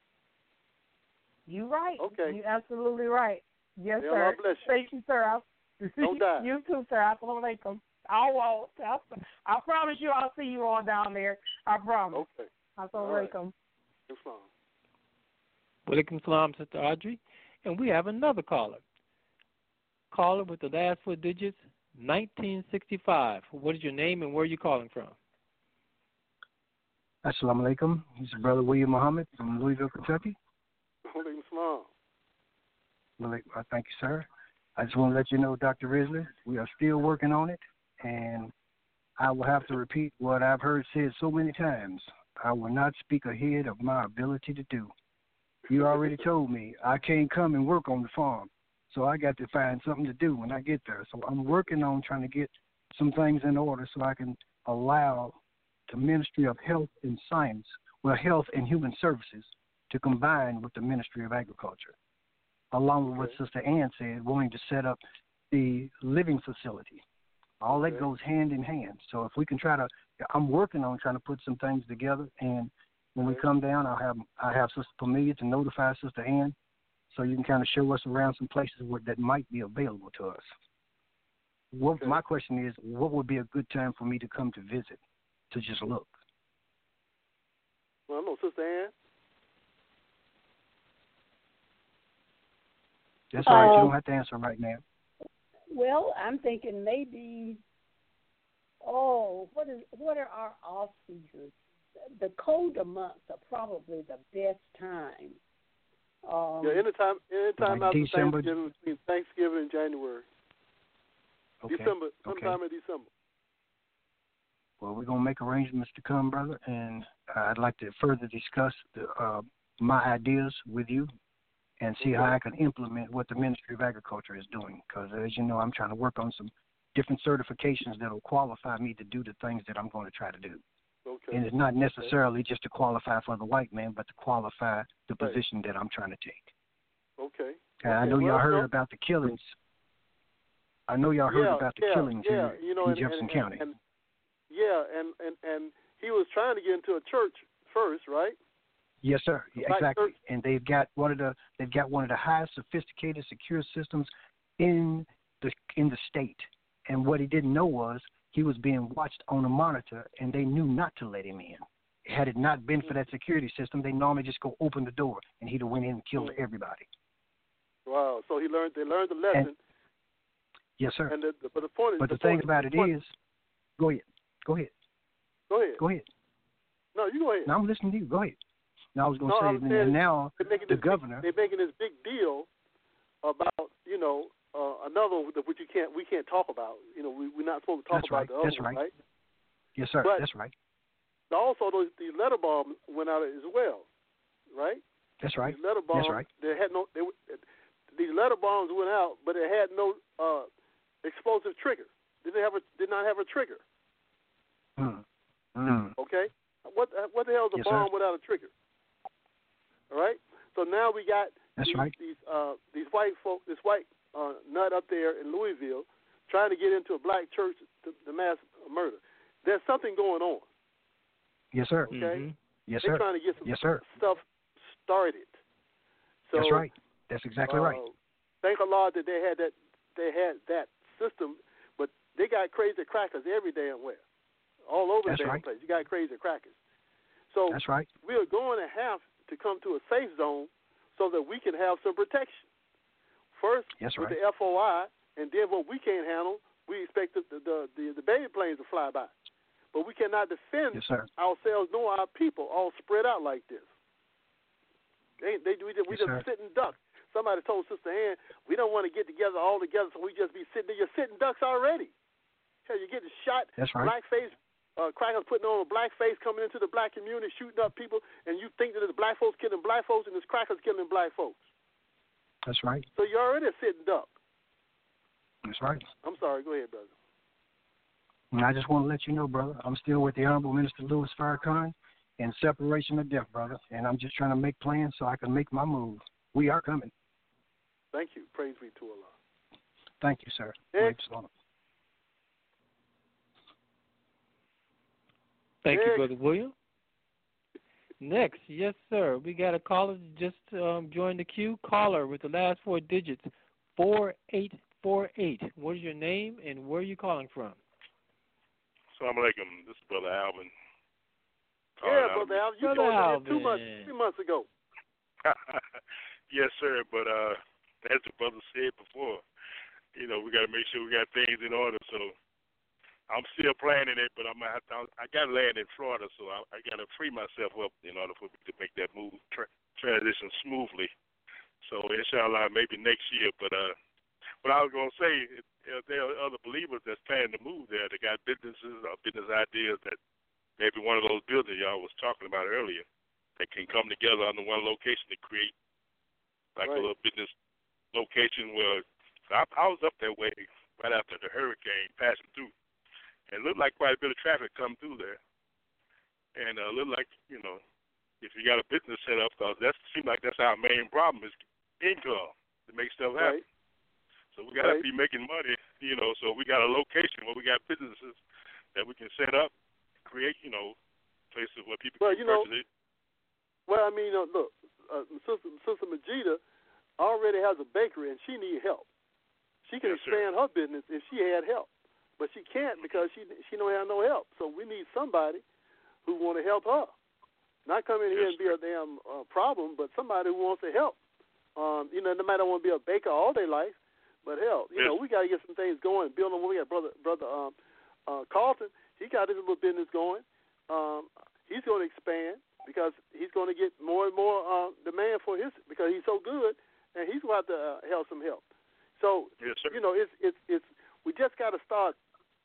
You're right. Okay. You're absolutely right. Yes, May sir. Allah bless you. Thank you, sir. I'll, Don't die. You too, sir. Assalamu alaikum. I won't. I, I promise you I'll see you all down there. I promise. Okay. Assalamu right. alaikum. Islam. Walaikum salam, Sister Audrey. And we have another caller. Caller with the last four digits, nineteen sixty-five. What is your name and where are you calling from? Assalamu alaikum. He's Brother William Muhammad from Louisville, Kentucky. Walaikum salam. Well, uh, thank you, sir. I just want to let you know, Doctor Risley, we are still working on it, and I will have to repeat what I've heard said so many times. I will not speak ahead of my ability to do. You already told me I can't come and work on the farm, so I got to find something to do when I get there. So I'm working on trying to get some things in order so I can allow the Ministry of Health and Science, well, Health and Human Services, to combine with the Ministry of Agriculture, along with what Sister Ann said, wanting to set up the living facility. All that okay. goes hand in hand. So if we can try to, I'm working on trying to put some things together, and when we come down, I'll have I have Sister Pamelia to notify Sister Ann, so you can kind of show us around some places where that might be available to us. What, okay. My question is, what would be a good time for me to come to visit, to just look? Well, I know Sister Ann. That's all right. Um, You don't have to answer right now. Well, I'm thinking maybe. Oh, what is what are our off seasons? The colder months are probably the best time. Um, Yeah, anytime, anytime Like after December? Thanksgiving, between Thanksgiving and January. Okay. December, Okay. sometime in December. Well, we're gonna make arrangements to come, brother, and uh, I'd like to further discuss the, uh, my ideas with you and see how I can implement what the Ministry of Agriculture is doing. Because as you know, I'm trying to work on some different certifications that will qualify me to do the things that I'm going to try to do. Okay. And it's not necessarily just to qualify for the white man, but to qualify the Right. position that I'm trying to take. Okay. And I Okay, know y'all well, heard no. about the killings. I know y'all heard yeah, about the yeah, killings yeah, here you know, in and, Jefferson and, County. And, and, yeah, and, and, and he was trying to get into a church first, right? Yes, sir. The Yeah, black exactly. church. And they've got one of the they've got one of the highest sophisticated secure systems in the in the state. And what he didn't know was he was being watched on a monitor, and they knew not to let him in. Had it not been for that security system, they normally just go open the door, and he'd have went in and killed Mm. everybody. Wow. So he learned. They learned the lesson. And, yes, sir. And the, the, but the point is. But the, the thing point, about the it point, is, go ahead, go ahead, Go ahead. go ahead. No, you go ahead. Now I'm listening to you. Go ahead. Now I was going to No, say, I'm and saying now they're making the this governor. Big, they're making this big deal about you know uh, another that which you can't we can't talk about. You know, we we're not supposed to talk That's about right. the other That's one, right. right? Yes, sir. But That's right. also, those these letter bombs went out as well, right? That's right. These letter bombs. That's right. They had no. They, these letter bombs went out, but it had no uh, explosive trigger. Did they have a? Did not have a trigger. Mm. Mm. Okay. What what the hell is a Yes, bomb sir. without a trigger? All right. So now we got That's these right. these uh, these white folk, this white uh, nut up there in Louisville, trying to get into a black church to, to mass murder. There's something going on. Yes, sir. Okay. Mm-hmm. Yes, They're sir. trying to get some Yes, sir. stuff started. So, That's right. That's exactly uh, right. Thank Allah that they had that they had that system, but they got crazy crackers every damn where, all over That's the damn right. place. You got crazy crackers. So That's right. we are going to have to come to a safe zone so that we can have some protection. First That's with right. the F O I, and then what we can't handle, we expect the the, the the baby planes to fly by. But we cannot defend Yes, sir. ourselves nor our people all spread out like this. They, they, we just, we Yes, just sir. sitting ducks. Somebody told Sister Ann, we don't want to get together all together, so we just be sitting there. You're sitting ducks already. Hell, you're getting shot. That's right. Black face, uh, crackers putting on a black face, coming into the black community, shooting up people, and you think that it's black folks killing black folks and it's crackers killing black folks. That's right. So you're already a sitting duck. That's right. I'm sorry. Go ahead, brother. And I just want to let you know, brother, I'm still with the Honorable Minister Louis Farrakhan in separation of death, brother. And I'm just trying to make plans so I can make my move. We are coming. Thank you. Praise be to Allah. Thank you, sir. Next. Excellent. Thank you, Next. Brother William. Next, yes, sir. We got a caller that just um, joined the queue. Caller with the last four digits, four eight four eight. What is your name and where are you calling from? Assalamu alaikum. This is Brother Alvin. Yeah, Calling brother Al. You Brother told me that two Alvin. months, three months ago. Yes, sir. But uh, as the brother said before, you know, we got to make sure we got things in order. So I'm still planning it, but I'm gonna have to. I got land in Florida, so I, I got to free myself up in order for me to make that move tra- transition smoothly. So inshallah, maybe next year. But uh, what I was gonna say, uh, there are other believers that's planning to move there. They got businesses or business ideas that maybe one of those buildings y'all was talking about earlier that can come together under one location to create like Right. a little business location where I, I was up that way right after the hurricane passing through, and it looked like quite a bit of traffic come through there, and uh, looked like, you know, if you got a business set up, because that seems like that's our main problem is income to make stuff happen. Right. So we got to Right. be making money, you know. So we got a location where we got businesses that we can set up, create, you know, places where people Well, can you know, purchase it. Well, I mean, uh, look, uh, Sister, Sister Majida already has a bakery, and she needs help. She can Yes, sir. expand her business if she had help, but she can't because she she don't have no help. So we need somebody who want to help her, not come in here Yes, and be a damn uh, problem, but somebody who wants to help. Um, you know, no matter want to be a baker all their life, but hell, you Yes. know, we got to get some things going. Build on what we got, brother, brother um, uh, Carlton. He got his little business going. Um, he's going to expand because he's going to get more and more uh, demand for his because he's so good, and he's going to have to uh, help some help. So Yes, sir. you know, it's it's it's we just got to start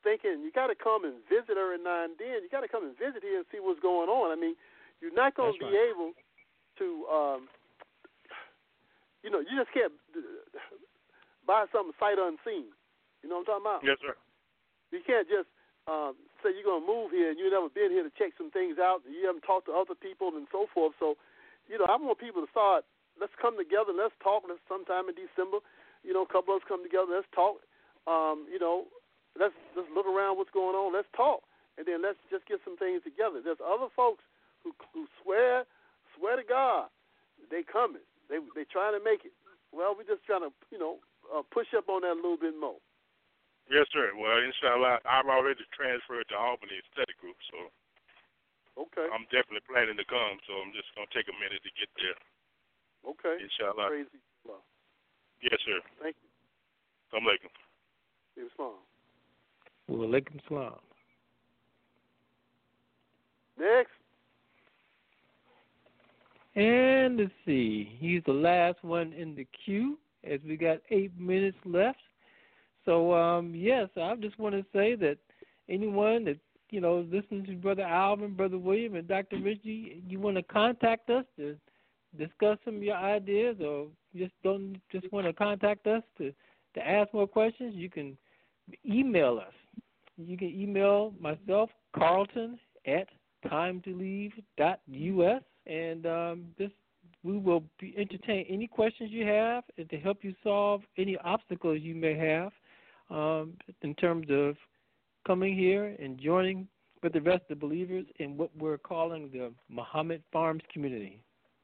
thinking you got to come and visit her now and then. You got to come and visit here and see what's going on. I mean, you're not going to be right. able to, um, you know, you just can't buy something sight unseen. You know what I'm talking about? Yes, sir. You can't just um, say you're going to move here and you've never been here to check some things out. And you haven't talked to other people and so forth. So, you know, I want people to start. Let's come together. Let's talk. Let's sometime in December. You know, a couple of us come together. Let's talk. Um, you know, let's just look around what's going on. Let's talk, and then let's just get some things together. There's other folks who who swear swear to God they coming. They they trying to make it. Well, we're just trying to you know uh, push up on that a little bit more. Yes, sir. Well, inshallah, I've already transferred to Albany Study Group, so okay. I'm definitely planning to come. So I'm just gonna take a minute to get there. Okay. Inshallah. Crazy. Well, yes, sir. Thank you. Assalamu alaikum. Islam. Wa alaikum salam. Next. And let's see. He's the last one in the queue as we got eight minutes left. So, um, yes, I just want to say that anyone that, you know, listens to Brother Alvin, Brother William, and Doctor Richie, you want to contact us to discuss some of your ideas or just don't just want to contact us to, to ask more questions, you can email us. You can email myself, Carlton, at time to leave dot U S, and um, this we will be entertain any questions you have and to help you solve any obstacles you may have um, in terms of coming here and joining with the rest of the believers in what we're calling the Muhammad Farms community.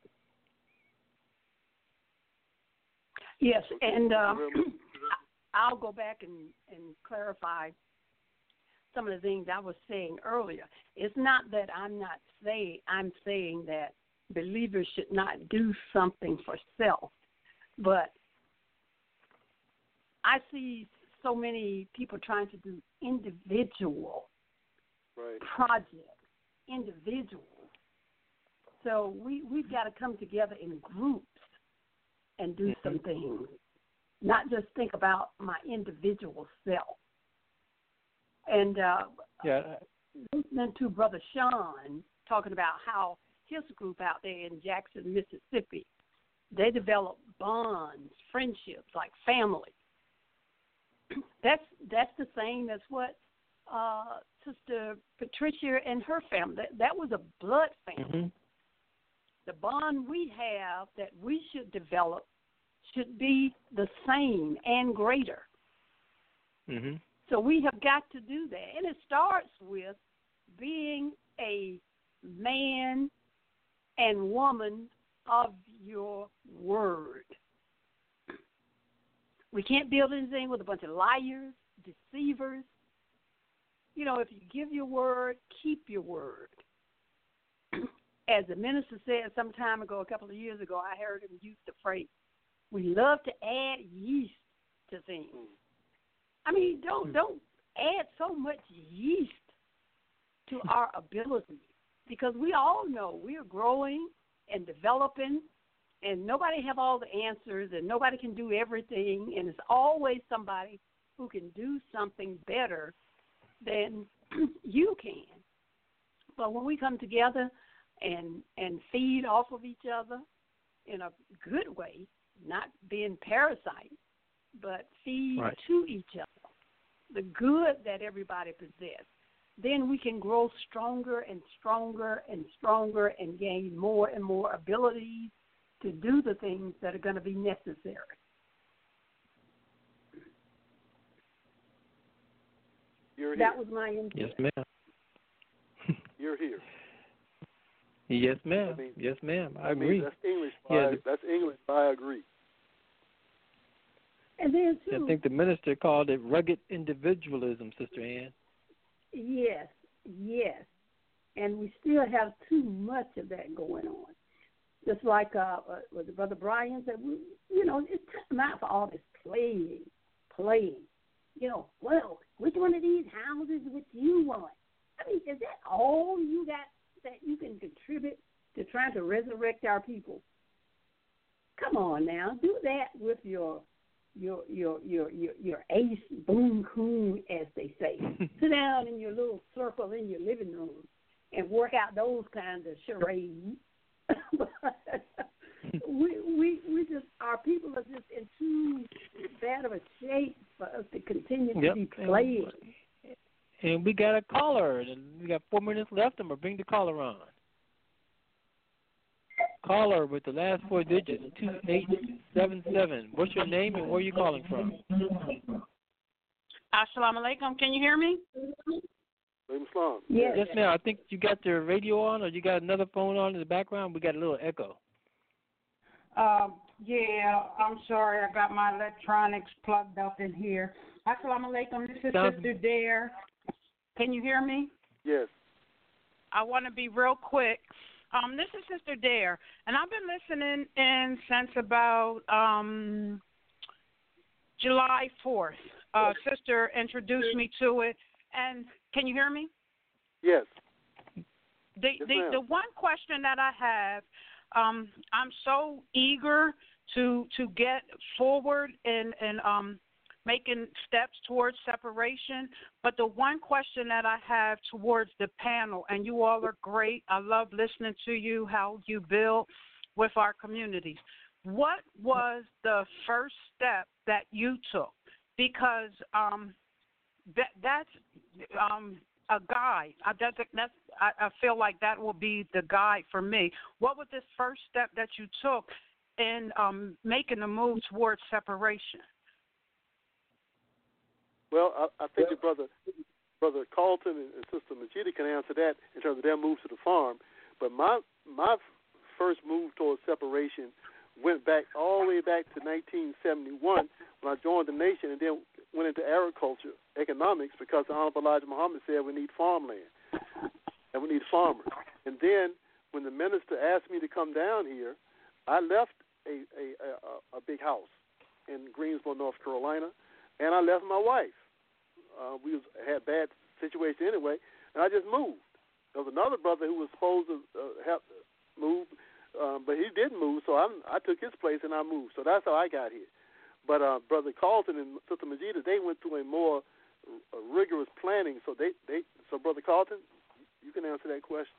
Yes, and um, I'll go back and, and clarify some of the things I was saying earlier. It's not that I'm not saying, I'm saying that believers should not do something for self, but I see so many people trying to do individual right. projects, individual. So we, we've got to come together in groups and do some things, not just think about my individual self. And uh, yeah. listening to Brother Sean talking about how his group out there in Jackson, Mississippi, they develop bonds, friendships, like family. That's that's the same as what uh, Sister Patricia and her family, that, that was a blood family. Mm-hmm. The bond we have that we should develop should be the same and greater. Mm-hmm. So we have got to do that. And it starts with being a man and woman of your word. We can't build anything with a bunch of liars, deceivers. You know, if you give your word, keep your word. As the minister said some time ago, a couple of years ago, I heard him use the phrase, we love to add yeast to things. I mean, don't don't add so much yeast to our ability, because we all know we are growing and developing, and nobody have all the answers, and nobody can do everything, and it's always somebody who can do something better than you can. But when we come together and and feed off of each other in a good way, not being parasites, but feed right. to each other the good that everybody possesses, then we can grow stronger and stronger and stronger and gain more and more abilities to do the things that are going to be necessary. You're here. That was my input. Yes, ma'am. You're here. Yes, ma'am. I mean, yes, ma'am. I I mean, agree. that's English. Yeah, I, the, that's English. I agree. And then too, I think the minister called it rugged individualism, Sister Ann. Yes, yes. And we still have too much of that going on. Just like uh, uh, Brother Brian said, we, you know, it's time out for all this playing, playing. You know, well, which one of these houses would you want? I mean, is that all you got that you can contribute to trying to resurrect our people? Come on now, do that with your your your your your, your ace boom coon, as they say. sit down in your little circle in your living room and work out those kinds of charades. we we we just our people are just in too bad of a shape for us to continue to yep. be playing. And, and we got a caller, and we got four minutes left, and we'll bring the caller on. Caller with the last four digits, two eight seven seven. What's your name and where are you calling from? Assalamu alaikum. Can you hear me? Yes. Yes, ma'am. I think you got your radio on or you got another phone on in the background. We got a little echo. Um, yeah, I'm sorry. I got my electronics plugged up in here. Assalamu alaikum. This is Sounds... Sister Dare. Can you hear me? Yes. I want to be real quick. Um, this is Sister Dare, and I've been listening in since about um, July fourth. Uh, Sister introduced me to it, and can you hear me? Yes. The yes, the, the one question that I have, um, I'm so eager to to get forward in in um, making steps towards separation, but the one question that I have towards the panel, and you all are great. I love listening to you, how you build with our communities. What was the first step that you took? Because um, that that's um, a guide. I, that's, that's, I, I feel like that will be the guide for me. What was this first step that you took in um, making the move towards separation? Well, I, I think your brother, brother Carlton and, and Sister Majida can answer that in terms of their move to the farm. But my my first move towards separation went back all the way back to nineteen seventy-one when I joined the nation and then went into agriculture, economics, because the Honorable Elijah Muhammad said we need farmland and we need farmers. And then when the minister asked me to come down here, I left a, a, a, a big house in Greensboro, North Carolina, and I left my wife. Uh, we was, had bad situation anyway, and I just moved. There was another brother who was supposed to uh, help move, um, but he didn't move, so I, I took his place and I moved. So that's how I got here. But uh, Brother Carlton and Sister Majida, they went through a more uh, rigorous planning. So they, they, so Brother Carlton, you can answer that question.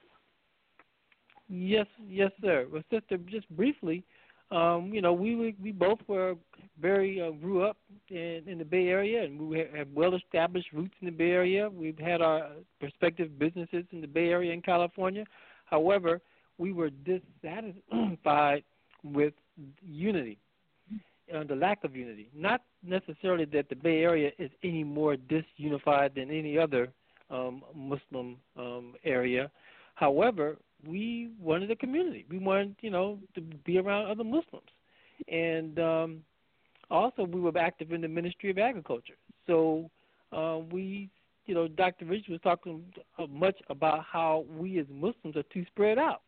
Yes, yes, sir. Well, Sister, just briefly, um, you know, we we both were very uh, grew up in, in the Bay Area, and we have well-established roots in the Bay Area. We've had our respective businesses in the Bay Area and California. However, we were dissatisfied with unity, uh, the lack of unity. Not necessarily that the Bay Area is any more disunified than any other um, Muslim um, area. However, we wanted a community. We wanted, you know, to be around other Muslims. And um, also we were active in the Ministry of Agriculture. So uh, we, you know, Doctor Rich was talking much about how we as Muslims are too spread out.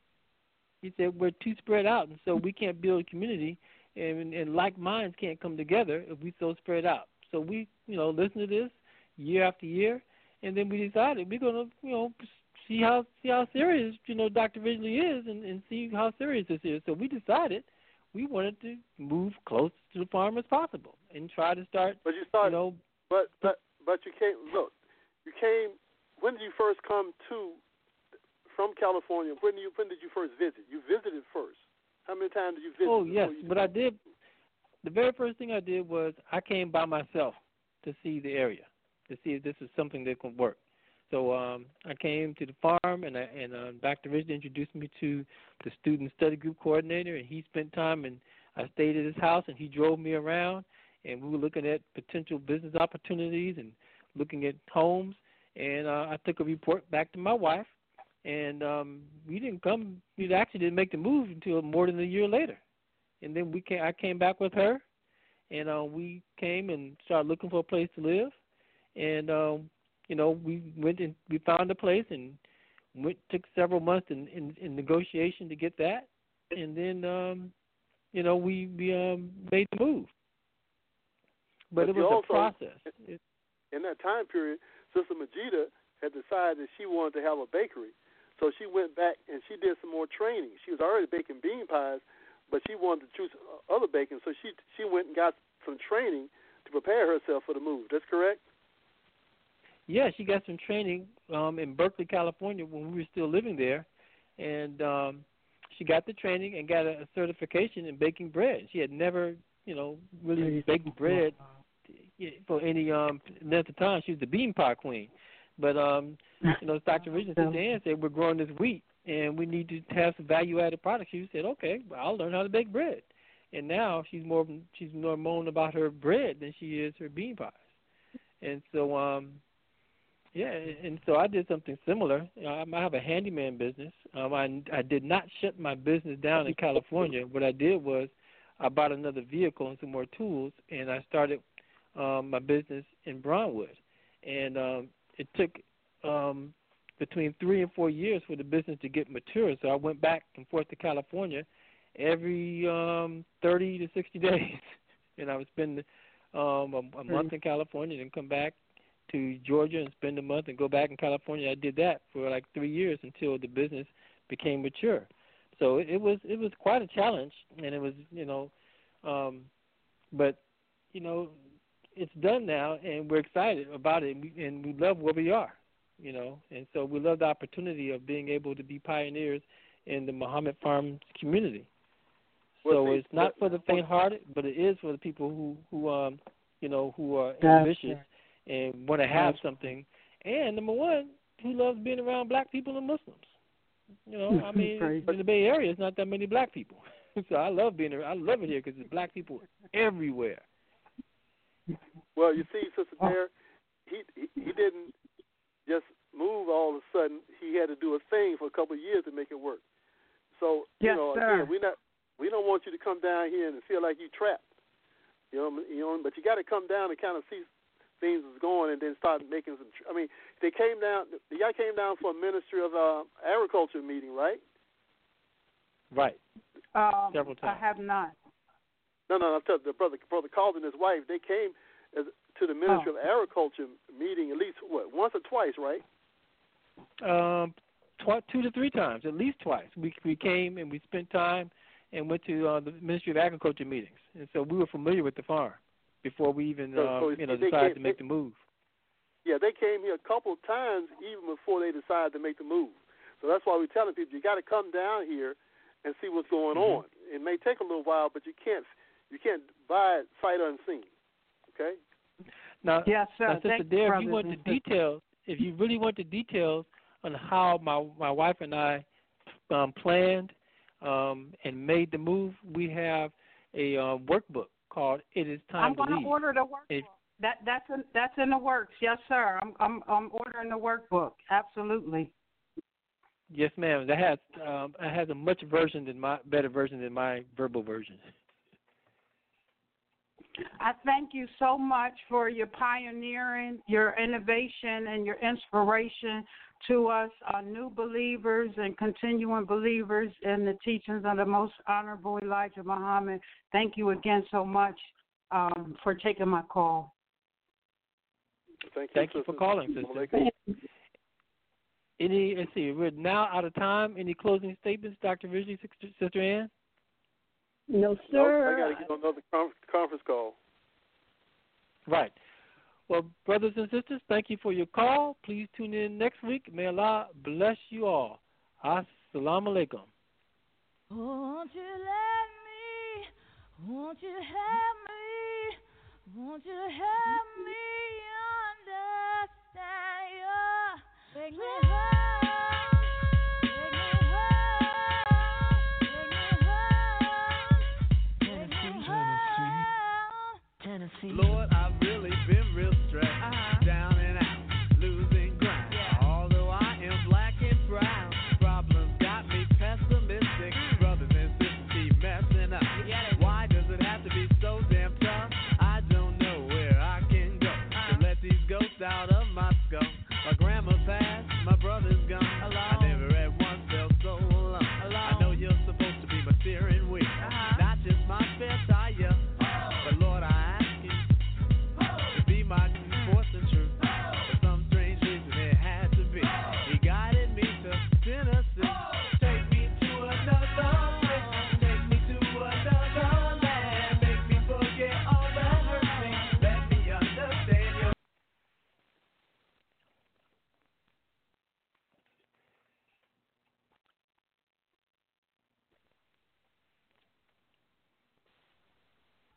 He said we're too spread out, and so we can't build a community, and, and like minds can't come together if we so spread out. So we, you know, listen to this year after year, and then we decided we're going to, you know, see how see how serious, you know, Doctor Ridgely is, and, and see how serious this is. So we decided we wanted to move close to the farm as possible and try to start. But you started, you know, but but but you came. Look, you came. When did you first come to from California? When did you when did you first visit? You visited first. How many times did you visit? Oh yes, but I did. The very first thing I did was I came by myself to see the area, to see if this is something that could work. So um, I came to the farm, and, I, and uh, Doctor Ridgely introduced me to the student study group coordinator, and he spent time, and I stayed at his house, and he drove me around, and we were looking at potential business opportunities and looking at homes, and uh, I took a report back to my wife, and um, we didn't come, we actually didn't make the move until more than a year later. And then we came, I came back with her, and uh, we came and started looking for a place to live, and um, you know, we went and we found a place and went took several months in, in, in negotiation to get that, and then um, you know we we um, made the move. But, but it was also, a process. It, in that time period, Sister Majida had decided that she wanted to have a bakery, so she went back and she did some more training. She was already baking bean pies, but she wanted to choose other baking, so she she went and got some training to prepare herself for the move. That's correct? yeah, she got some training um, in Berkeley, California, when we were still living there, and um, she got the training and got a, a certification in baking bread. She had never, you know, really baked bread for any um length of time. She was the bean pot queen, but um, you know, Doctor Richard and Sister Ann said, we're growing this wheat, and we need to have some value-added products. She said, okay, well, I'll learn how to bake bread. And now she's more she's more moan about her bread than she is her bean pies. And so, um, yeah, and so I did something similar. I have a handyman business. Um, I, I did not shut my business down in California. What I did was I bought another vehicle and some more tools, and I started um, my business in Brownwood. And um, it took um, between three and four years for the business to get mature. So I went back and forth to California every um, thirty to sixty days, and I would spend um, a, a month in California and come back to Georgia and spend a month and go back in California. I did that for like three years until the business became mature. So it, it was it was quite a challenge, and it was you know, um, but you know, it's done now, and we're excited about it, and we, and we love where we are, you know, and so we love the opportunity of being able to be pioneers in the Muhammad Farms community. So well, it's not for the faint-hearted, but it is for the people who, who um, you know, who are ambitious and want to have something. And number one, who loves being around black people and Muslims. You know, I mean, in the Bay Area, it's not that many black people. So I love being around. I love it here because there's black people everywhere. Well, you see, Sister Dare, he, he he didn't just move all of a sudden. He had to do a thing for a couple of years to make it work. So, you yes, know, sir. again, we not we don't want you to come down here and feel like you're trapped. You know, you know, but you got to come down and kind of see things is going, and then start making some. I mean, they came down. The guy came down for a Ministry of uh, Agriculture meeting, right? Right. Um, Several times. I have not. No, no, I'm telling you, the brother, brother Carlton and his wife. They came as, to the Ministry oh. of Agriculture meeting at least what once or twice, right? Um, tw- two to three times, at least twice. We we came and we spent time and went to uh, the Ministry of Agriculture meetings, and so we were familiar with the farm before we even so, uh, so you know they decided came, to make they, the move. Yeah, they came here a couple of times even before they decided to make the move. So that's why we're telling people you got to come down here and see what's going mm-hmm. on. It may take a little while, but you can't you can't buy it sight unseen. Okay. Now, yes, sir. now Sister Dare, if you want the details, if you really want the details on how my my wife and I um, planned um, and made the move, we have a uh, workbook called "It Is Time I'm to Leave." I'm going to order the workbook. If, that that's in, that's in the works. Yes, sir. I'm I'm I'm ordering the workbook. Absolutely. Yes, ma'am. That has um, it has a much version than my better version than my verbal version. I thank you so much for your pioneering, your innovation, and your inspiration to us, uh, new believers and continuing believers in the teachings of the Most Honorable Elijah Muhammad. Thank you again so much um, for taking my call. Thank you, thank you for calling, sister. Any, let's see, we're now out of time. Any closing statements, Doctor Ridgely, Sister, Sister Ann? No, sir. Nope, I got to get on another conference call. Right. Well, brothers and sisters, thank you for your call. Please tune in next week. May Allah bless you all. Assalamu alaikum. Won't you let me, won't you help me, won't you help me understand you? Take me home. Lord, I've really been real stressed, uh-huh. down and out, losing ground. Yeah. Although I am black and brown, problems got me pessimistic. Mm. Brothers and sisters keep messing up. Why does it have to be so damn tough? I don't know where I can go uh-huh. to let these ghosts out of my skull. My grandma passed, my brother's gone.